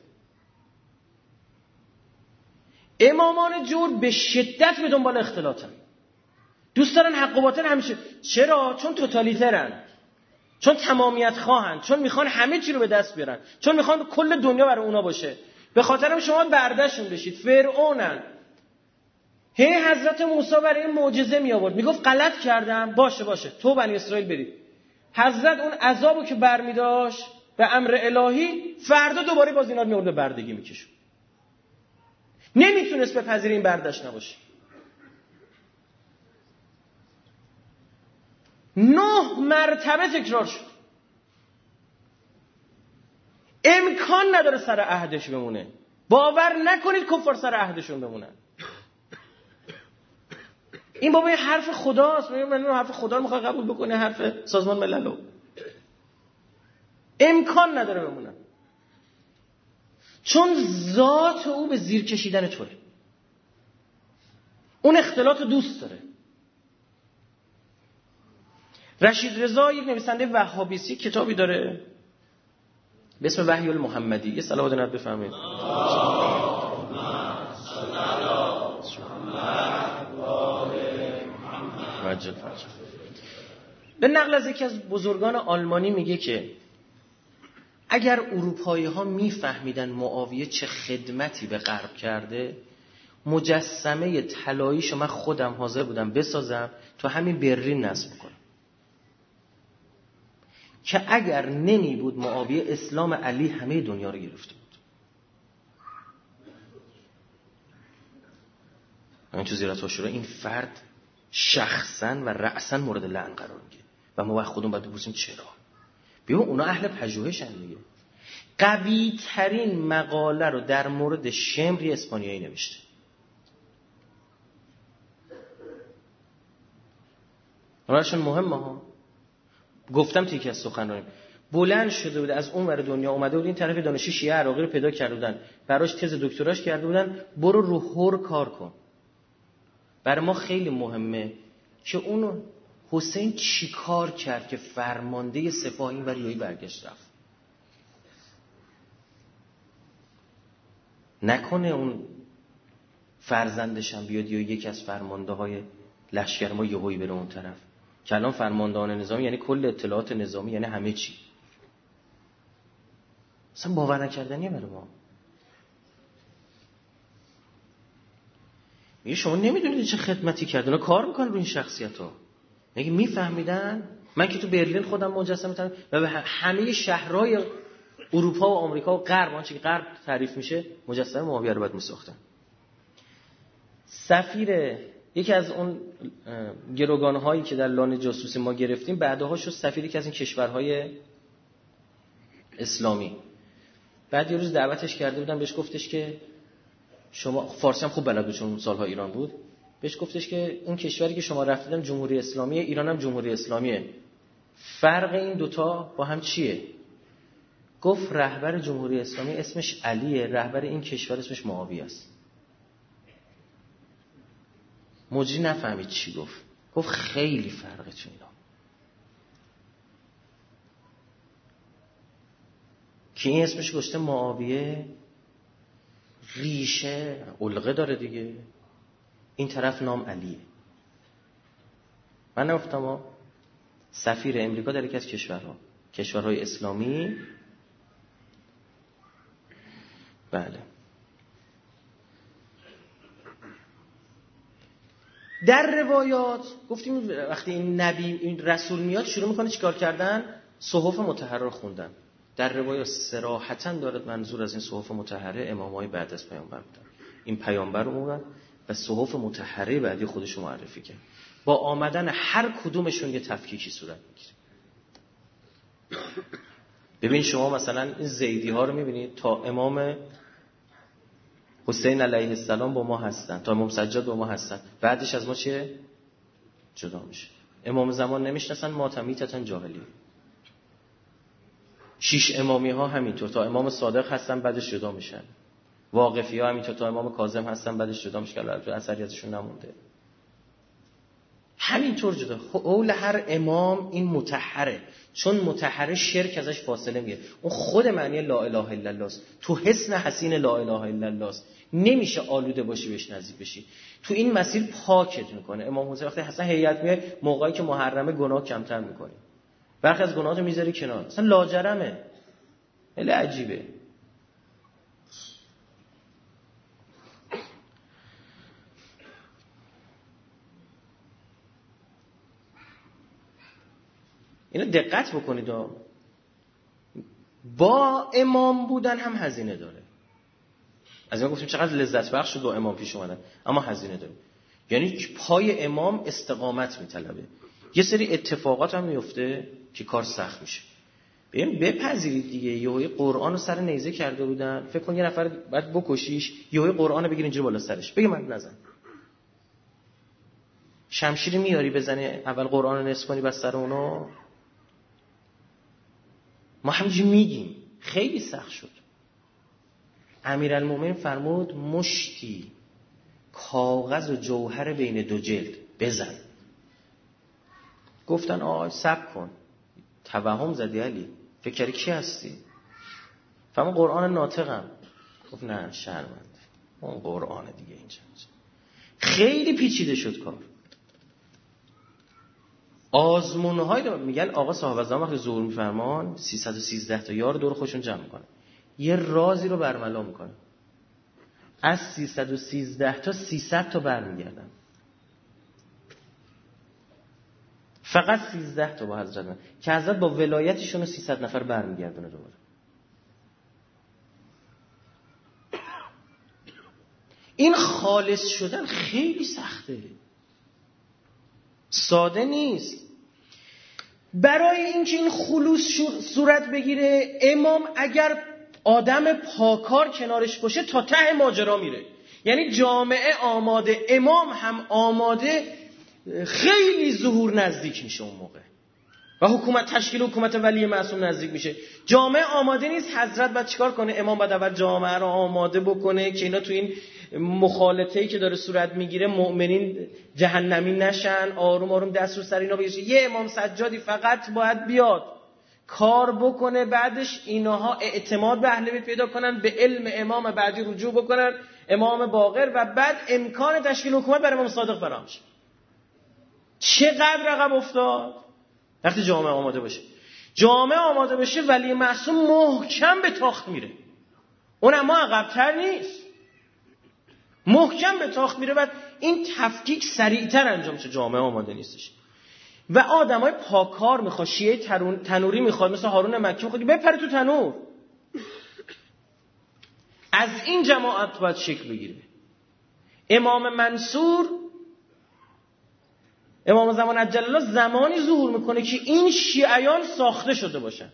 امامان جور به شدت به دنبال اختلاطن، دوست دارن حق و باطل همیشه. چرا؟ چون توتالیترن، چون تمامیت خواهن، چون میخوان همه چی رو به دست بیارن، چون میخوان کل دنیا برای اونا باشه. به خاطرم شما بردشون بشید. فرعونن. هی حضرت موسی برای این معجزه می آورد، میگفت غلط کردم، باشه باشه تو بنی اسرائیل برید. حضرت اون عذابو که برمی داشت به امر الهی، فردا دوباره باز اینا رو میورد به بردگی میکشون. نمیتونست بپذیره این برداشت نباشه. نه مرتبه تکرار شد. امکان نداره سر عهدش بمونه. باور نکنید کفار سر عهدشون بمونن. این بابا یه حرف خداست. من حرف خدا رو میخواد قبول بکنه، حرف سازمان ملل رو. امکان نداره بمونن، چون ذات او به زیر کشیدن توه. اون اختلاط رو دوست داره. رشید رضا یک نویسنده وهابیستی کتابی داره به اسم وحی المحمدی. یه صلوات نبی بفرمایید. به نقل از یکی از بزرگان آلمانی میگه که اگر اروپایی ها میفهمیدن معاویه چه خدمتی به غرب کرده، مجسمه طلاییشو من خودم حاضر بودم بسازم تو همین برلین نصب کنم، که اگر نمی بود معاویه اسلام علی همه دنیا رو گرفته بود. همین تو زیارت عاشورا این فرد شخصا و رأسا مورد لعن قرار میگیره و ما وقت خودمون باید بپرسیم چرا. ببین اونا اهل پژوهشن دیگه. قوی ترین مقاله رو در مورد شمر اسپانیایی نوشته. براشون مهمه ها. گفتم تو یکی از سخنرانی بلند شده بود از اون ور دنیا اومده بود این طرف دانشجو شیعه عراقی رو پیدا کرده بودن، براش تز دکتراش کرده بودن، برو رو هور کار کن. برای ما خیلی مهمه که اون حسین چی کار کرد که فرمانده سپاه این ور یویی برگشت رفت. نکنه اون فرزندش هم بیاد یا یکی از فرمانده های لشکر ما یهویی بره اون طرف، که الان فرماندهان نظامی یعنی کل اطلاعات نظامی، یعنی همه چی. اصلا باور نکردنیه برای ما. میگه شما نمیدونید چه خدمتی کرد، اونا کار میکنن رو این شخصیت ها. میگه میفهمیدن. من که تو برلین خودم مجسمه تن و به همه شهرهای اروپا و آمریکا و غرب، آنچه که غرب تعریف میشه، مجسمه معاویه رو باید میساختن. سفیر یکی از اون گروگان‌هایی که در لانه جاسوسی ما گرفتیم بعدها شد سفیر یکی از این کشورهای اسلامی. بعد یه روز دعوتش کرده بودن، بهش گفتش که شما فارسی هم خوب بلد بود چون سالها ایران بود. بهش گفتش که اون کشوری که شما رفتیدن جمهوری اسلامیه، ایران هم جمهوری اسلامیه، فرق این دوتا با هم چیه؟ گفت رهبر جمهوری اسلامی اسمش علیه، رهبر این کشور اسمش معاویه است. مجری نفهمید چی گفت. گفت خیلی فرقه تو اینا. که این اسمش گشته معاویه ریشه علقه داره دیگه، این طرف نام علیه. من نگفتم سفیر امریکا در یکی از کشورها کشورهای اسلامی، بله، در روایات گفتیم وقتی این نبی این رسول میاد شروع میکنه چیکار کردن؟ صحف مطهره خوندن. در روایات صراحتاً دارد منظور از این صحف مطهره امامای بعد از پیامبر بودن. این پیامبر اومد و صحف مطهره بعدی خودش معرفی کرد. با آمدن هر کدومشون یه تفکیکی صورت میگیره. ببین شما مثلا این زیدی ها رو میبینید تا امام حسین علیه السلام با ما هستن، تا امام سجاد با ما هستن، بعدش از ما چیه؟ جدا میشه. امام زمان نمیشناسن، ماتمیتتن جاهلی. شش امامی ها همینطور تا امام صادق هستن بعدش جدا میشن. واقفی ها همینطور تا امام کاظم هستن بعدش جدا میشن، البته اثری ازشون نمونده. همینطور جدا. قول هر امام این مطهره، چون مطهره شرک ازش فاصله میگیره. اون خود معنی لا اله الا الله است. تو حسن حسین لا اله الا الله است. نمیشه آلوده باشی بهش نزدیک بشی. تو این مسیر پاکت میکنه. امام حسین وقتی حسن هیئت میه موقعی که محرمه گناه کمتر میکنی. برخی از گناهاتو میذاری کنار. اصلا لاجرمه. خیلی عجیبه. اینو دقت بکنید. با امام بودن هم هزینه داره. از این گفتیم چقدر لذت بخش دو امام پیش اومدن، اما هزینه داره. یعنی پای امام استقامت میطلبه. یه سری اتفاقات هم میفته که کار سخت میشه. ببین بپذیرید دیگه، یهوی قرآن رو سر نیزه کرده بودن، فکر کن یه نفر بعد بکشیش، یهوی قرآن رو بگیر اینجوری بالا سرش بگه من نزن. شمشیر میاری بزنی اول قرآن رو نصف کنی بس سر اونو. ما همینجوری میگیم خیلی سخت شد. امیرالمومنین فرمود مشتی کاغذ و جوهر بین دو جلد بزن. گفتن آی صبر کن، توهم زدی علی، فکر کردی کی هستی؟ فرمود قرآن ناطقم. گفت نه شرمنده، اون قرآن دیگه اینجا. خیلی پیچیده شد کار. آزمون‌های میگن آقا صاحب الزمان وقتی ظهور میفرمان سیصد و سیزده تا یار دور خودشون جمع میکنن، یه رازی رو برملا میکنن. از سیصد و سیزده تا سیصد تا برمیگردن. فقط سیزده تا با حضرت من که حضرت با ولایتشون رو سیصد نفر برمیگردونه دوباره. این خالص شدن خیلی سخته، ساده نیست. برای اینکه این خلوص صورت بگیره امام اگر آدم پاکار کنارش باشه تا ته ماجرا میره. یعنی جامعه آماده، امام هم آماده، خیلی ظهور نزدیک میشه اون موقع و حکومت تشکیل حکومت ولی معصوم نزدیک میشه. جامعه آماده نیست، حضرت باید چیکار کنه؟ امام باید اول جامعه رو آماده بکنه که اینا تو این مخالطه‌ای که داره صورت میگیره مؤمنین جهنمی نشن، آروم آروم دست رو سر اینا بگیره. یه امام سجادی فقط باید بیاد کار بکنه، بعدش اینها اعتماد به اهل بیت پیدا کنن، به علم امام بعدی رجوع بکنن، امام باقر، و بعد امکان تشکیل حکومت برای امام صادق فراهم شه. چقدر رقم افتاد وقتی جامعه آماده باشه. جامعه آماده بشه ولی معصوم محکم به تاخت میره، اون اما عقب‌تر نیست، محکم به تاخت میره. بعد این تفکیک سریعتر انجام شه. جامعه آماده نیستش و آدمای پاکار میخواد، شیعه تنوری میخواد، مثل هارون مکی میخواد بپره تو تنور. از این جماعت باید شکل بگیره. امام منصور، امام زمان عجل الله، زمانی ظهور میکنه که این شیعیان ساخته شده باشن،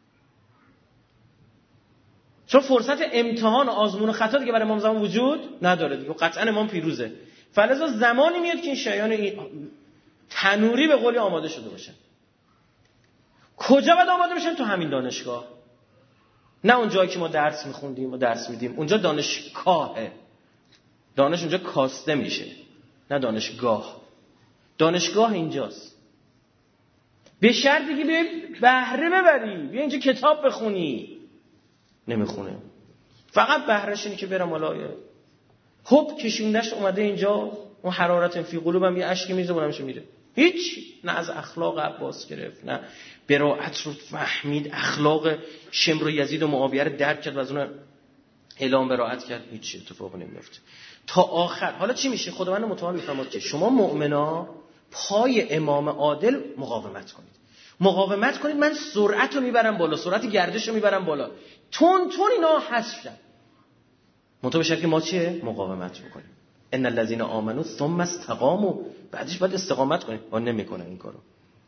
چون فرصت امتحان و آزمون و خطا دیگه برای امام زمان وجود نداره دیگه، قطعا امام پیروزه. فلذا زمانی میاد که این شیعیان این تنوری به قولی آماده شده باشن. کجا باید آماده بشن؟ تو همین دانشگاه، نه اون جایی که ما درس میخوندیم و درس میدیم. اونجا دانشگاهه، دانش اونجا کاسته میشه. نه دانشگاه. دانشگاه اینجاست. به شرطی که به بهره ببری، بیا اینجا کتاب بخونی. نمیخونه. فقط بهرهش اینه که برم الهی. خب کشوندش اومده اینجا، اون حرارت فی قلوبم یه اشکی میزه بونمش میره. هیچ، نه از اخلاق عباس گرفت، نه براءت رو فهمید، اخلاق شمر و یزید و معاویه رو درک کرد و از اون اعلام براءت کرد. هیچ اتفاقی نمیفته تا آخر. حالا چی میشه؟ خداوند متعال میفرماد که شما مؤمنا پای امام عادل مقاومت کنید. مقاومت کنید، من سرعت رو میبرم بالا، سرعت گردش رو میبرم بالا. تون تون اینا حذف شدن. منتها بشه که ما چیه؟ مقاومت بکنیم. ان الذين آمنوا ثم استقاموا، بعدش باید استقامت کنیم. ما نمیکنه این کارو.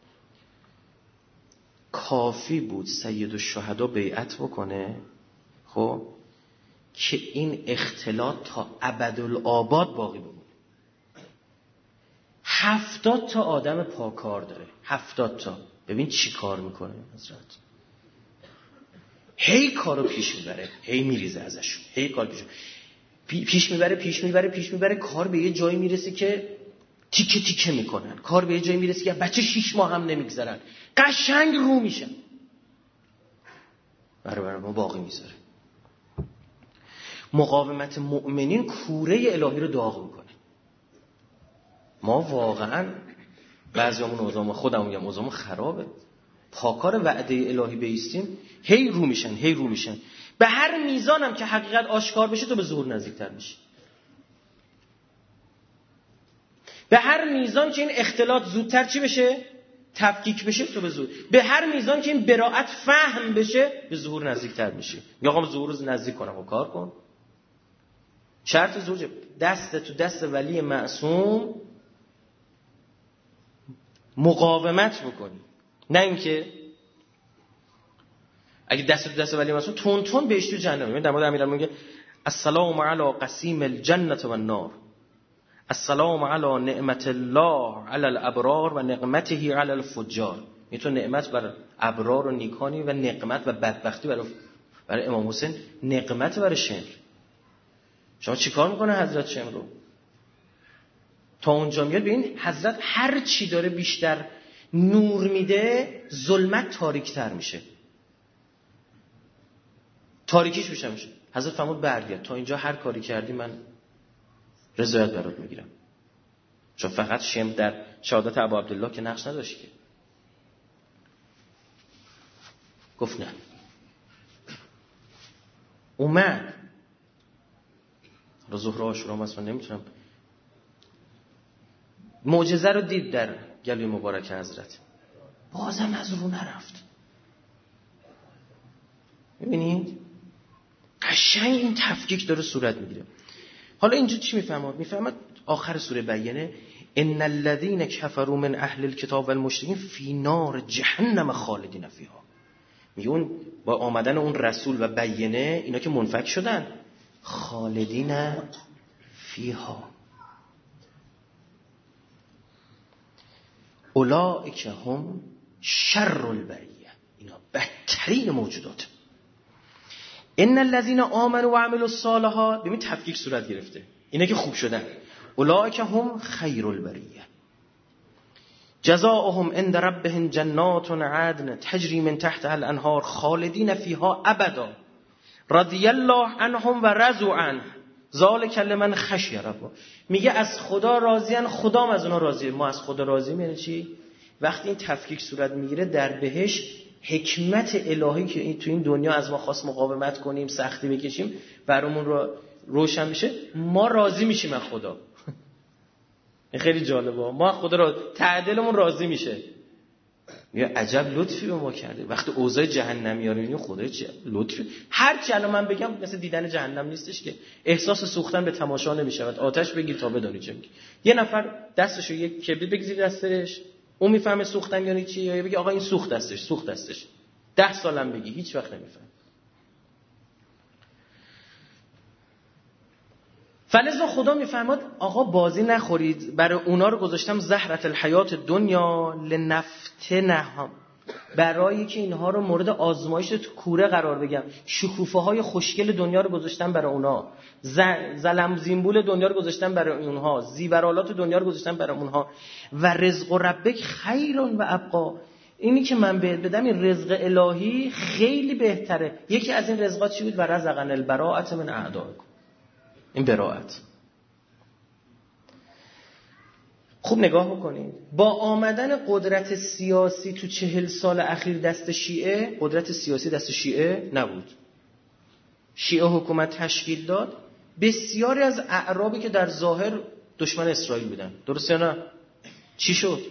کافی بود سید الشهدا بیعت بکنه خب که این اختلاط تا ابدالآباد باقی بمونه. هفتاد تا آدم پاکار داره، هفتاد تا. ببین چی کار میکنه حضرت. هی کارو پیش میبره، هی میریزه ازشون، هی کار پیش پیش میبره پیش میبره پیش میبره کار به یه جایی میرسه که تیکه تیکه میکنن. کار به یه جایی میرسه که بچه شیش ماه هم نمیگذرن، قشنگ رو میشن. برای برای ما باقی میذاره. مقاومت مؤمنین کوره الهی رو داغ میکنه. ما واقعا بعضیامون اوضاع، خودم میگم اوضاع خرابه. پاکار وعده الهی بیستیم، هی رو میشن هی رو میشن. به هر میزانم که حقیقت آشکار بشه تو به ظهور نزدیکتر میشی. به هر میزان که این اختلاط زودتر چی بشه؟ تفکیک بشه تو به ظهور. به هر میزان که این براءت فهم بشه به ظهور نزدیکتر میشی. یا آقا ظهور رو نزدیک کنم و کار کن. شرط ظهور دست تو دست ولی معصوم مقاومت بکنی، نه اینکه اگه دست تو دست ولی معصوم تون تون بهش تو جهنم. در مورد امیرالمومنین میگه السلام علی قسیم الجنه و النار، السلام علی نعمت الله علی الابرار و نقمته علی الفجار. میتونه نعمت بر ابرار و نیکانی و نقمت و بدبختی برای برای امام حسین، نقمت برای شمر. شما چیکار میکنه حضرت شمر رو؟ تا اونجا میاد به این حضرت هر چی داره بیشتر نور میده ظلمت تاریکتر میشه، تاریکیش میشه میشه. حضرت فرمود برگرد، تا اینجا هر کاری کردی من رضایت برات میگیرم. چون فقط شمر در شهادت ابا عبدالله که نقش نداشت که. گفت نه. اومد رو ظهر عاشورا مثلا نمیتونم، معجزه رو دید در گلوی مبارک حضرت، بازم از رو نرفت. ببینید قشنگ این تفکیک داره صورت میگیره. حالا اینجا چی میفهمد؟ میفهمد آخر سوره بینه ان الذين كفروا من اهل الكتاب والمشركين في نار جهنم خالدین فیها. میگه اون با آمدن اون رسول و بینه اینا که منفک شدن، خالدین فیها اولئک هم شر البریه، اینا بدترین موجودات. ان الذين آمنوا وعملوا الصالحات، ببین تفکیک صورت گرفته، اینا که خوب شدن. اولئک هم خیر البریه جزاؤهم عند ربهم جنات عدن تجری من تحتها الانهار خالدین فیها ابدا رضی الله عنهم و رضوا عنه ذلک لمن خشی ربه. میگه از خدا راضیان، خدا هم از اونا راضیه. ما از خدا راضییم یعنی چی؟ وقتی این تفکیک صورت میگیره در بهش حکمت الهی که این تو این دنیا از ما خواست مقاومت کنیم، سختی بکشیم، برامون رو روشن میشه، ما راضی میشیم از خدا. این خیلی جالبه، ما خدا را تعدلمون راضی میشه. یا عجب لطفی به ما کرده. وقتی اوضاع جهنمی‌ها رو میبینیم خدای چه لطفی. هر چی الان من بگم مثل دیدن جهنم نیستش که. احساس سوختن به تماشا نمیشود. آتش بگیر تا بدونی چه میگی. یه نفر دستشو یک کبریت بگذیر دستش، اون میفهمه سوختن یعنی چی، یا بگی آقا این سوخت دستش، سوخت دستش. ده سالم بگی هیچ وقت نمیفهم. فلذا خدا میفرماد آقا بازی نخورید، برای اونا رو گذاشتم زهرت الحیات دنیا لنفتنهم برای که اینها رو مورد آزمایش تو کوره قرار بگم. شکوفه های خوشگل دنیا رو گذاشتن برای اونها، زلم زینبول دنیا رو گذاشتن برای اونها، زیورالات دنیا رو گذاشتن برای اونها. و رزق ربک خیرون و ابقا، اینی که من بهت بدم این رزق الهی خیلی بهتره. یکی از این رزقات چی بود؟ و رزقنا البراءة من اعدائکم. این براءت. خوب نگاه بکنید، با آمدن قدرت سیاسی تو چهل سال اخیر دست شیعه، قدرت سیاسی دست شیعه نبود. شیعه حکومت تشکیل داد، بسیاری از اعرابی که در ظاهر دشمن اسرائیل بودن، درسته نه؟ چی شد؟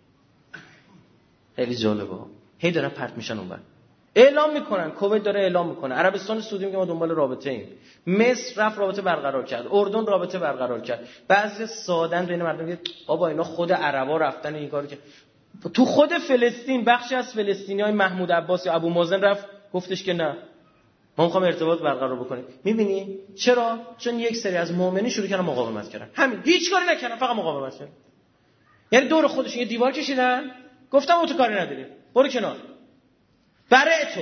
خیلی جالبه، هی دارن پرت میشن اونور، اعلام میکنن. کویت داره اعلام میکنه، عربستان سعودی میگه ما دنبال رابطه ایم، مصر رفت رابطه برقرار کرد، اردن رابطه برقرار کرد. بعضی سادن بین مردم میگه بابا اینا خود عربا رفتن این کارو که تو خود فلسطین بخشی از فلسطینیای محمود عباس یا ابو مازن رفت گفتش که نه ما میخوام ارتباط برقرار بکنیم. میبینی چرا؟ چون یک سری از مؤمنین شروع کردن مقاومت کردن، همین، هیچ کاری نکردن، فقط مقاومت کردن. یعنی دور خودشون یه دیوار کشیدن، گفتم او تو کاری نداری، برو کنار، برای تو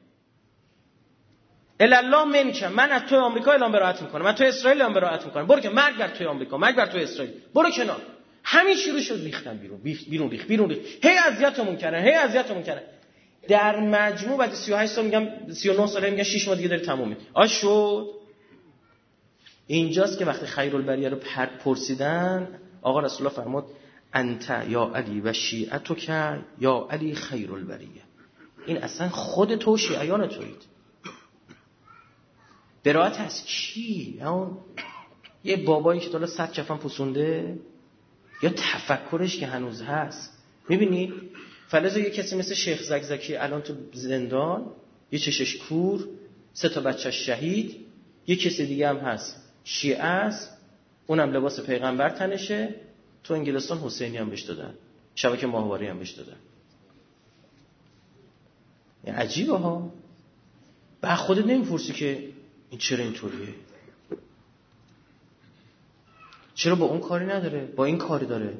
الله منکم، من از توی آمریکا اعلام براءت میکنم، من توی اسرائیل اعلام براءت میکنم، برو که مرگ بر توی آمریکا، مرگ بر توی اسرائیل، برو کنار. همین شروع شد ریختن بیرون بیرون ریخت بیرون ریخت، هی اذیتمون کردن، هی اذیتمون کردن. در مجموع بعد سی و هشت سال میگم سی و نه ساله میگن شش ماه دیگه داره تمومه. آ شد. اینجاست که وقتی خیرالبریه رو پرسیدن، آقا رسول الله فرمود انت یا علی و شیعتک یا علی خیرالبریه. این اصلا خود تو شیعیان تویید. براءت از کی؟ اون یه بابایی که تا صد کفن پوسونده، یا تفکرش که هنوز هست؟ میبینی فلزا یه کسی مثل شیخ زکزکی الان تو زندان، یه چشش کور، سه تا بچه‌ش شهید، یه کسی دیگه هم هست شیعه است، اونم لباس پیغمبر تنشه، تو انگلستان حسینی هم بهش دادن، شبکه ماهواره هم بهش دادن. یعنی عجیبه ها. بعد خودت نمیپرسی که این چرا اینطوریه؟ چرا با اون کاری نداره؟ با این کاری داره؟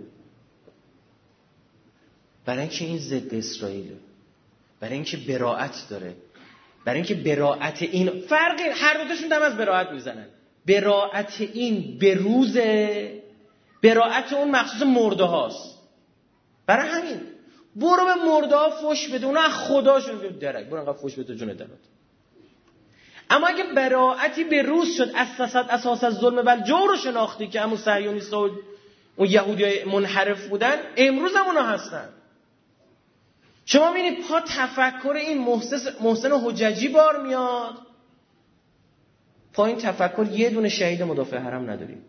برای اینکه این ضد اسرائیله، برای اینکه براءت داره، برای اینکه براءت این فرقی، هر دوتاشون دم از براءت میزنن. براءت این به روز، براءت اون مخصوص مرده هاست. برای همین برو به مرده ها فوش بده، اونا از خداشون درک، برو انقدر فوش بده جون درات. اما اگه براءتی به روز شد، اساس اساس از ظلم و جور رو شناختی که همون صهیونیست‌ها و اون یهودیای منحرف بودن، امروز هم اونا هستن. شما ببینید پا تفکر این محسن محسن حججی بار میاد، پا این تفکر یه دونه شهید مدافع حرم نداریم.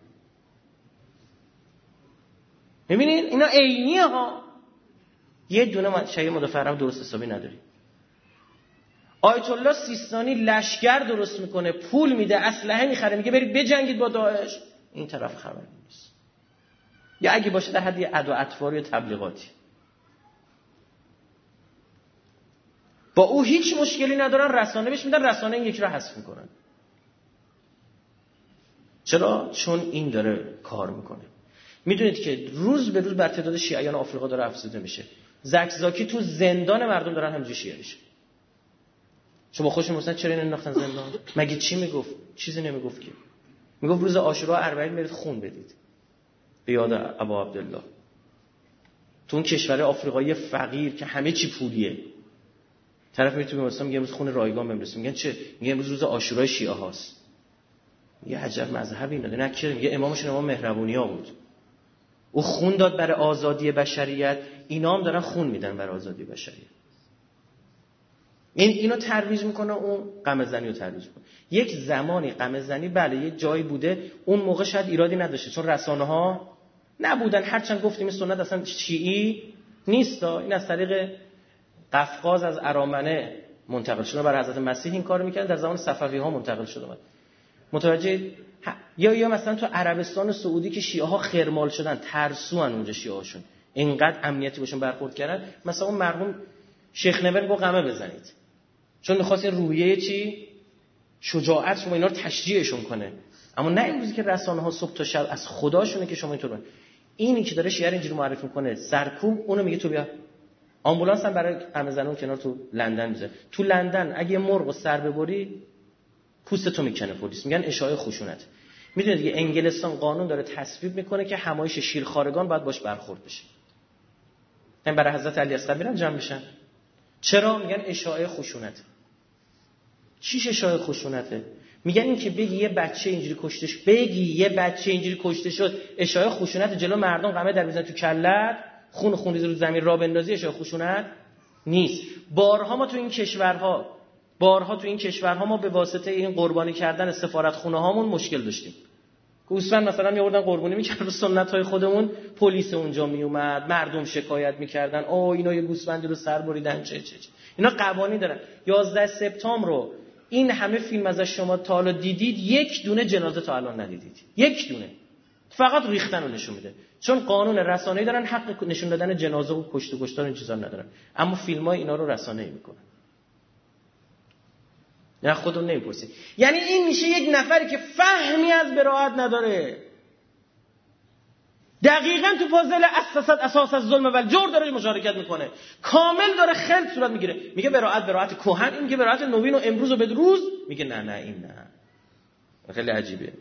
ببینید اینا عینیه ها، یه دونه شهید مدافع حرم درست حسابی نداریم. آیت الله سیستانی لشکر درست میکنه، پول میده، اسلحه میخره، میگه برید بجنگید با داعش. این طرف خبری نیست، یا اگه باشه در حد یه عدو اطفاری یا تبلیغاتی. با او هیچ مشکلی ندارن، رسانه بهش میدن، رسانه این یکی رو حذف میکنن. چرا؟ چون این داره کار میکنه. میدونید که روز به روز بر تعداد شیعیان آفریقا داره افزوده میشه. زکزاکی تو زندان مردم دارن همینجوری شیعه میشه. شما خودشون مثلا چرا اینو انداختن زندان؟ مگه چی میگفت؟ چیزی نمیگفت که. میگفت روز عاشورا اربعین برید خون بدید به یاد ابا عبدالله. تو اون کشور آفریقایی فقیر که همه چی پولیه، طرف میره تو بیمارستان میگه امروز خون رایگان بمرسیم، میگن چه؟ میگه امروز روز عاشورای شیعه هاست. یه عجب مذهبی اینا. نه که میگه امامشون امام مهربونیا بود، او خون داد برای آزادی بشریت، اینا هم دارن خون میدن برای آزادی بشریت. این اینو ترویج میکنه، اون غم زنی رو ترویج میکنه. یک زمانی غم زنی بله یه جایی بوده، اون موقع شاید ایرادی نداشته چون رسانه ها نبودن، هرچند گفتیم سنت اصلا شیعی نیست، این از طریق قفقاز از ارامنه منتقل شده، برای حضرت مسیح این کارو میکردن، در زمان صفوی ها منتقل شده بود. متوجه یا یا مثلا تو عربستان و سعودی که شیعه ها خرمال شدن، ترسوان اونجا شیعه هاشون، اینقدر امنیتی باشون برخورد کردن، مثلا اون مرحوم شیخ نور گفت قمه بزنید، چون می‌خواست این روحیه چی شجاعت شما اینا رو تشجیعشون کنه. اما نه امروزی که رسانه‌ها صبح تا شب از خداشونه که شما اینطور. اینی که داره شیعه اینجوری معرفی می‌کنه سرکوب، اونو میگه تو بیا آمبولانس هم برای همه زنون کنار تو لندن میذاره. تو لندن اگه مرغو سر ببری پوستتو میکنه پلیس، میگن اشاعه خشونت. میدونید دیگه انگلستان قانون داره تصویب میکنه که همایش شیرخوارگان باید باش برخورد بشه. این برای حضرت علی اصغر میرن جمع بشن. چرا؟ میگن اشاعه خشونت. چیش اشاعه خشونته؟ میگن این که بگی یه بچه اینجوری کشته شد، بگی یه بچه اینجوری کشته شد اشاعه خشونت، جلو مردم قمه در بزنن تو کلت، خون خون ریز رو زمین را بندازی، اشاعه خشونت نیست. بارها ما تو این کشورها بارها تو این کشورها ما به واسطه این قربانی کردن سفارتخونه هامون مشکل داشتیم. گوسفند مثلا میآوردن قربانی میکردن، سنت‌های خودمون پلیس اونجا میومد، مردم شکایت میکردن او اینا یه گوسفندی رو سر بریدن چه چه چه. اینا قوانین دارن. یازده سپتامبر رو این همه فیلم ازش شما تا حالا دیدید، یک دونه جنازه تا الان ندیدید. یک دونه. فقط ریختن رو نشون میده. چون قانون رسانه‌ای دارن، حق نشون دادن جنازه و کشت و کشتار این چیزا ندارن. اما فیلم‌ها اینا رو رسانه‌ای میکنن. نه خودمون نمیپرسید. یعنی این میشه یک نفری که فهمی از براءت نداره. دقیقاً تو پازل اساس اساس از ظلم و الجور داره مشارکت میکنه. کامل داره خلط صورت میگیره. میگه براءت براءت کهن، این میگه براءت نوین و امروز و بدروز. میگه نه نه این نه. خیلی عجیبه.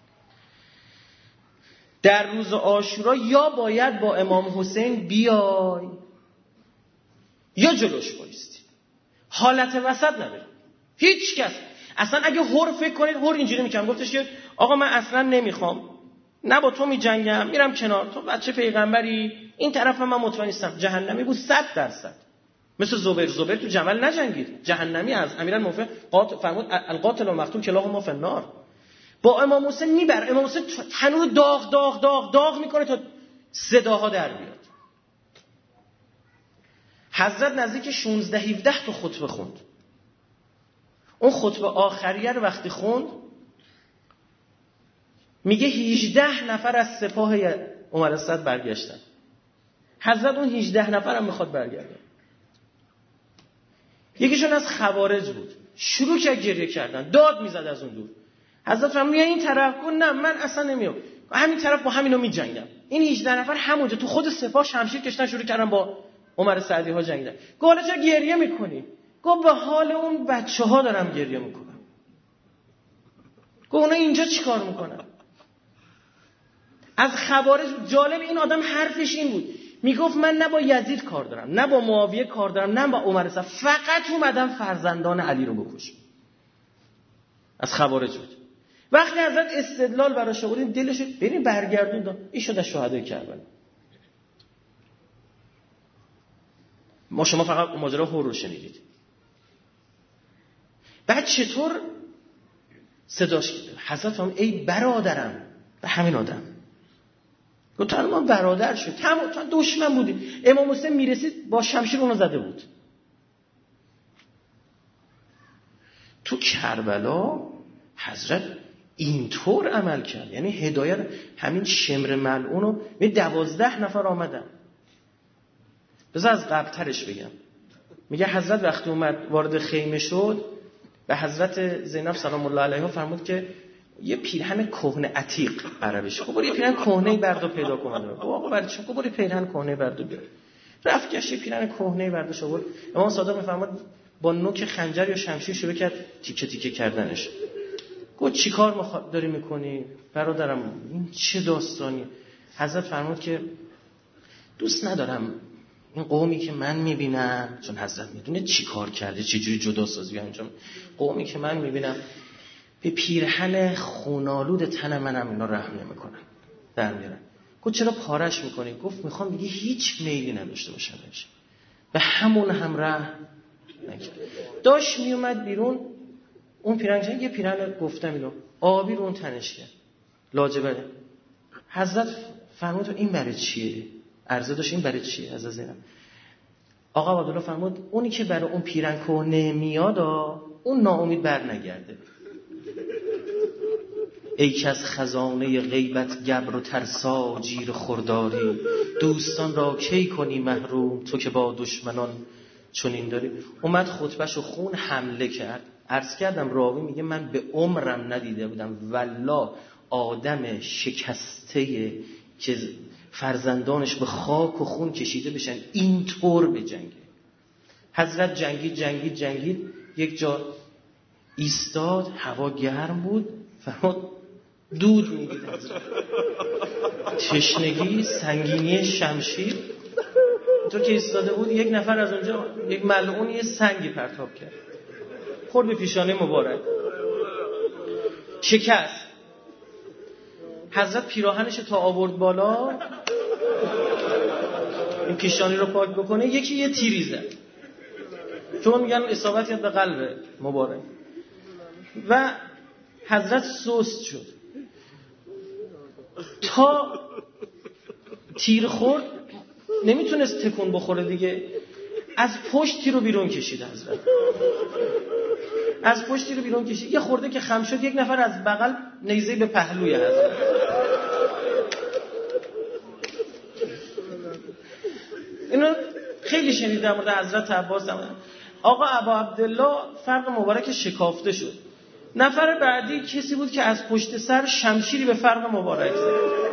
در روز عاشورا یا باید با امام حسین بیای یا جلوش بایستی. حالت وسط نداره. هیچ کس اصلا اگه هور فکر کنید، هور اینجوری میکنم، گفتش که آقا من اصلا نمیخوام، نه با تو میجنگم، میرم کنار، تو بچه پیغمبری، این طرف من مطمئن نیستم. جهنمی بود صد درصد. مثل زبیر زبیر تو جمل نجنگید، جهنمی از امیرالمومنین قات فرمود القاتل و مقتول کلاهما فی النار. با امام حسین میبر، امام حسین تنور داغ داغ داغ داغ میکنه تا صداها در بیاد. حضرت نزدیک شانزده هفده تا خطبه خوند. اون خطبه آخریه رو وقتی خوند، میگه هجده نفر از سپاه عمر اسد برگشتن. حضرت اون هجده نفر هم میخواد برگرده. یکیشون از خوارج بود، شروع کرد گریه کردن، داد میزد از اون دور. حضرت فرمود میای این طرف؟ گفت نه من اصلا نمیام، همین طرف با همینو میجنگم. این هجده نفر همونجا تو خود سپاه شمشیر کشتن، شروع کردن با عمر سعدی ها جنگیدن. گفت حالا چرا گریه میکنی؟ گفت به حال اون بچه ها دارم گریه میکنم. گفت اونا اینجا چی کار میکنن؟ از خوارج. جالب این آدم حرفش این بود، میگفت من نه با یزید کار دارم، نه با معاویه کار دارم، نه با عمر سعد، فقط اومدم فرزندان علی رو بکشم. از خوارج بود. وقتی حضرت استدلال براش آوردین، دلش بریم برگردوند، این شد از شهدای کربلا. ما شما فقط ماجرا هور رو شنیدید. بعد چطور صداش حضرت فرمود ای برادرم، به همین آدم گفت تو ما برادر شد، تو دشمن بودی. امام حسین میرسید با شمشیر اونو زده بود. تو کربلا حضرت اینطور عمل کرد، یعنی هدایت. همین شمر ملعونو می دوازده نفر آمدن. بذار از قبلترش بگم. میگه حضرت وقتی اومد وارد خیمه شد، به حضرت زینب سلام الله علیها فرمود که یه پیرهن کهنه عتیق عربیش، خب برو یه پیرهن کهنه بردار پیدا کن. آقا برای چی؟ خب برو پیرهن کهنه بردار بیار. رفت گشت پیرهن کهنه برداشت آورد. امام صادق میفرماد با نوک خنجر یا شمشیر شروع کرد تیکه تیکه کردنش. گفت چیکار مخ... داری میکنی برادرم؟ این چه داستانی؟ حضرت فرمود که دوست ندارم این قومی که من میبینم، چون حضرت میدونه چی کار کرده، چه جوری جدا سازی انجام، قومی که من میبینم به پیرهن خونالود تن منم اینا رحم نمیکنن، در میارن. گفت چرا پارش میکنی؟ گفت میخوام دیگه هیچ میلی نداشته باشم بهش. به همون هم رحم نکرد. داش میومد بیرون، اون پیرهن یه پیرهن گفتم اینو آبی رو اون تنش کرد، لاجبره. حضرت فرمود این برای چیه؟ عرضه داشت این برای چیه؟ حضرت زینب آقا عبدالله فرمود اونی که برای اون پیرهن کهنه میاد اون ناامید بر نگرده. ای که از خزانه غیبت گبر و ترسا جیر خورداری، دوستان را کی کنی محروم تو که با دشمنان چنین داری. اومد خطبهشو خون، حمله کرد. عرض کردم راوی میگه من به عمرم ندیده بودم والله آدم شکسته که فرزندانش به خاک و خون کشیده بشن اینطور بجنگه. حضرت جنگید جنگید جنگید یک جا ایستاد، هوا گرم بود، فرمود دود میدید حضرت. تشنگی، سنگینی شمشیر. تو که ایستاده بود یک نفر از اونجا یک ملعون یه سنگی پرتاب کرد، خورد به پیشانه مبارک، شکست. حضرت پیراهنش تا آورد بالا این پیشانی رو پاک بکنه، یکی یه تیری زد، چون میگن اصابت یاد به قلب مبارک، و حضرت سست شد. تا تیر خورد نمیتونست تکون بخوره دیگه، از پشت تیر رو بیرون کشید حضرت، از پشت تیر رو بیرون کشید. یه خورده که خم شد یک نفر از بغل نیزه به پهلوی حضرت. اینو خیلی شنیدم در مورد حضرت عباس. آقا ابا عبدالله فرق مبارک شکافته شد. نفر بعدی کسی بود که از پشت سر شمشیری به فرق مبارک زد.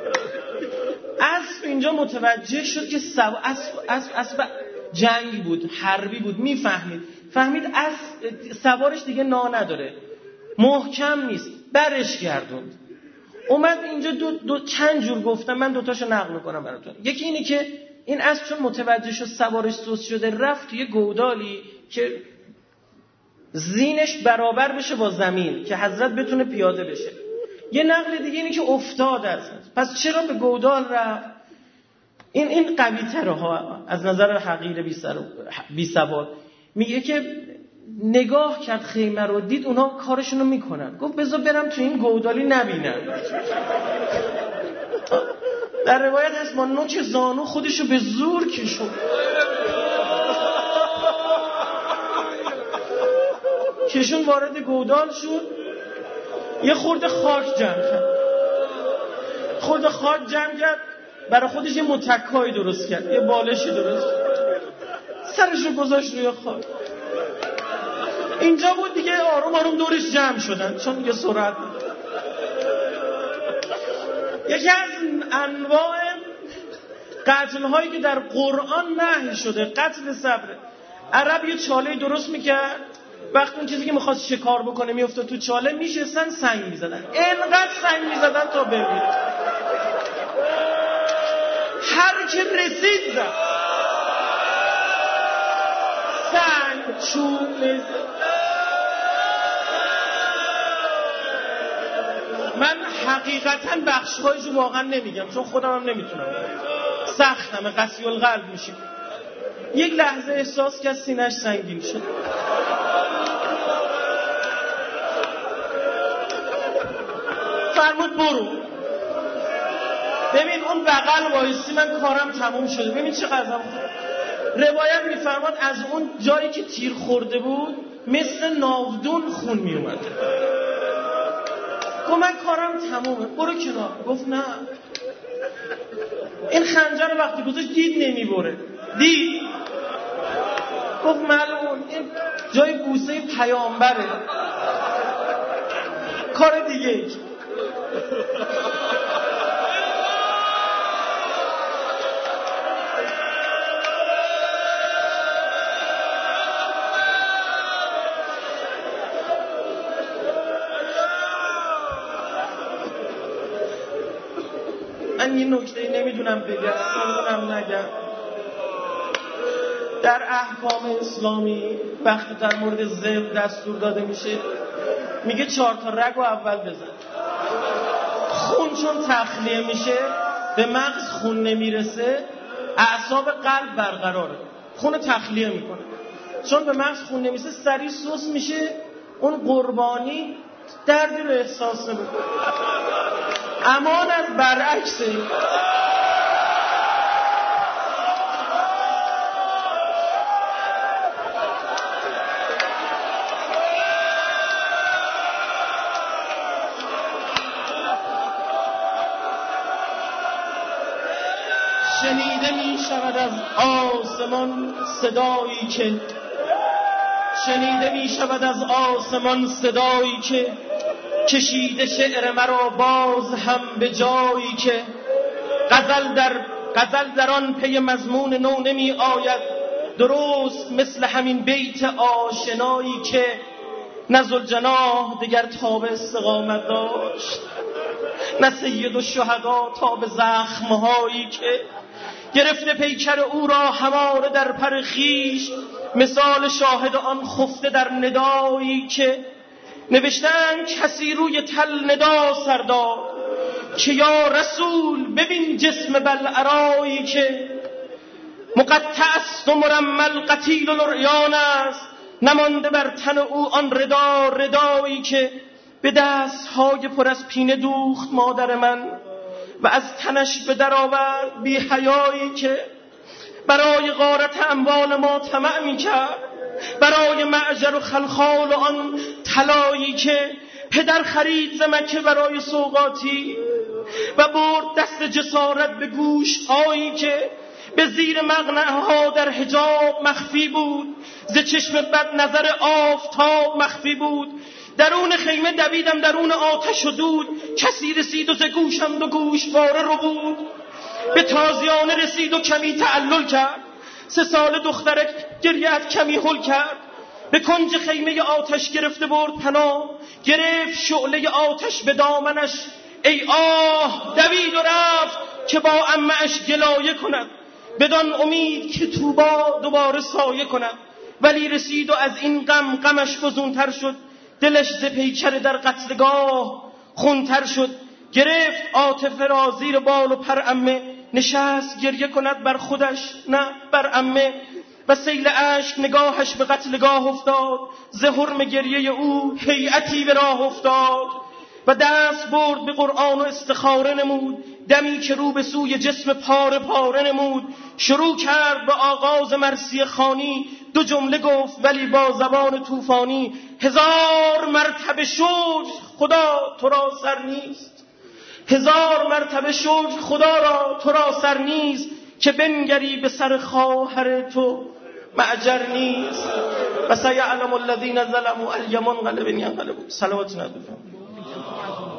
اسب اینجا متوجه شد که سو... اسب... اسب... اسب جنگ بود، حربی بود، میفهمید فهمید اسب سوارش دیگه نا نداره، محکم نیست، برش گردوند. اومد اینجا دو, دو چند جور گفتم، من دوتاشو نقل میکنم براتون. یکی اینه که این اسب چون متوجه شد سوارش سست شده، رفت توی گودالی که زینش برابر بشه با زمین که حضرت بتونه پیاده بشه. یه نقل دیگه اینه که افتاد از پس چرا به گودال رفت؟ این این قوی تره ها از نظر حقیر بی سر بی سواد. میگه که نگاه کرد خیمه رو، دید اونها کارشونو میکنن، گفت بذار برم تو این گودالی نبینم. در روایت هست با نوک زانو خودشو به زور کشون کشون وارد گودال شد. یه خورده خاک جمع کرد، خورده خاک جمع کرد برای خودش یه متکایی درست کرد، یه بالشی درست کرد، سرشو گذاشت روی خاک. اینجا بود دیگه آروم آروم دورش جمع شدن، چون یه سرعت بود. یکی از انواع قتل هایی که در قرآن نهی شده قتل صبر. عرب یه چاله درست میکرد، وقتی اون چیزی که میخواد شکار بکنه میافتاد تو چاله، میشستن سنگ میزدن، اینقدر سنگ میزدن تا بمیره. هر که رسید زد، سنگ چوب میزد. من حقیقتا بخش‌هایشو واقعا نمیگم چون خودم هم نمیتونم، سختمه، قسی القلب میشیم. یک لحظه احساس کرد سینه‌اش سنگین شد. فرمود برو. ببین اون بغل وایسی، من کارم تموم شده، ببین چه قضا. روایت میفرماد از اون جایی که تیر خورده بود مثل ناودون خون میومد. گفت من کارم تمومه، برو کنار. گفت نه. این خنجر وقتی گذاشت دید نمیبره، دید. گفت ملعون، این جای بوسه پیامبره، کار دیگه. من یه نکته نمیدونم بگم، نمیدونم نگم. در احکام اسلامی وقتی در مورد ذبح دستور داده میشه، میگه چهار تا رگو اول بزن. خون چون تخلیه میشه به مغز خون نمیرسه، اعصاب قلب برقراره، خون تخلیه میکنه. چون به مغز خون نمیرسه سریع سوس میشه، اون قربانی دردی رو احساس نمیکنه. امان از برعکس این. شنیده می شود از آسمان صدایی که شنیده می شود از آسمان صدایی که کشیده شعر مرا باز هم به جایی که غزل در غزل در آن پی مضمون نو نمی آید، درست مثل همین بیت آشنایی که نه ذوالجناح دگر تاب استقامت داشت، نه سید الشهدا تاب زخمهایی که گرفته پیکر او را هماره در پر خویش، مثال شاهد آن خفته در ندایی که نوشتن کسی روی تل ندا سرداد که یا رسول ببین جسم بلعرایی که مقطع است و مرمل قتیل و لریان است، نمانده بر تن او آن ردا ردایی که به دستهای پر از پینه دوخت مادر من و از تنش به در آورد بی حیایی که برای غارت اموال ما طمع می کرد، برای معجر و خلخال و آن طلایی که پدر خرید ز مکه برای سوغاتی و برد دست جسارت به گوش هایی که به زیر مقنعها در حجاب مخفی بود، ز چشم بد نظر آفتاب مخفی بود. درون خیمه دویدم درون آتش و دود، کسی رسید و ز گوشم دو گوشواره رو بود. به تازیانه رسید و کمی تعلل کرد، سه سال دخترک گریت کمی هل کرد. به کنج خیمه آتش گرفته برد پناه، گرفت شعله آتش به دامنش ای آه، دوید و رفت که با عمه‌اش گلایه کند، بدان امید که طوبا دوباره سایه کند. ولی رسید و از این غم غمش فزونتر شد، دلش ز پیکر در قتلگاه خونتر شد. گرفت عاطفه را زیر بال و پر عمه، نشست گریه کند بر خودش نه بر عمه. و سیل اشک نگاهش به قتلگاه افتاد، ز حرم گریه او هیئتی به راه افتاد. و دست برد به قرآن و استخاره نمود، دمی که رو به سوی جسم پاره پاره نمود. شروع کرد به آغاز مرثیه خوانی، دو جمله گفت ولی با زبان طوفانی. هزار مرتبه شکر خدا تو را سر نیست، هزار مرتبه شکر خدا را تو را سر نیست، که بنگری به سر خواهر تو معجر نیست. و سیعلم الذین ظلموا ای منقلب ینقلبون. صلوات نبی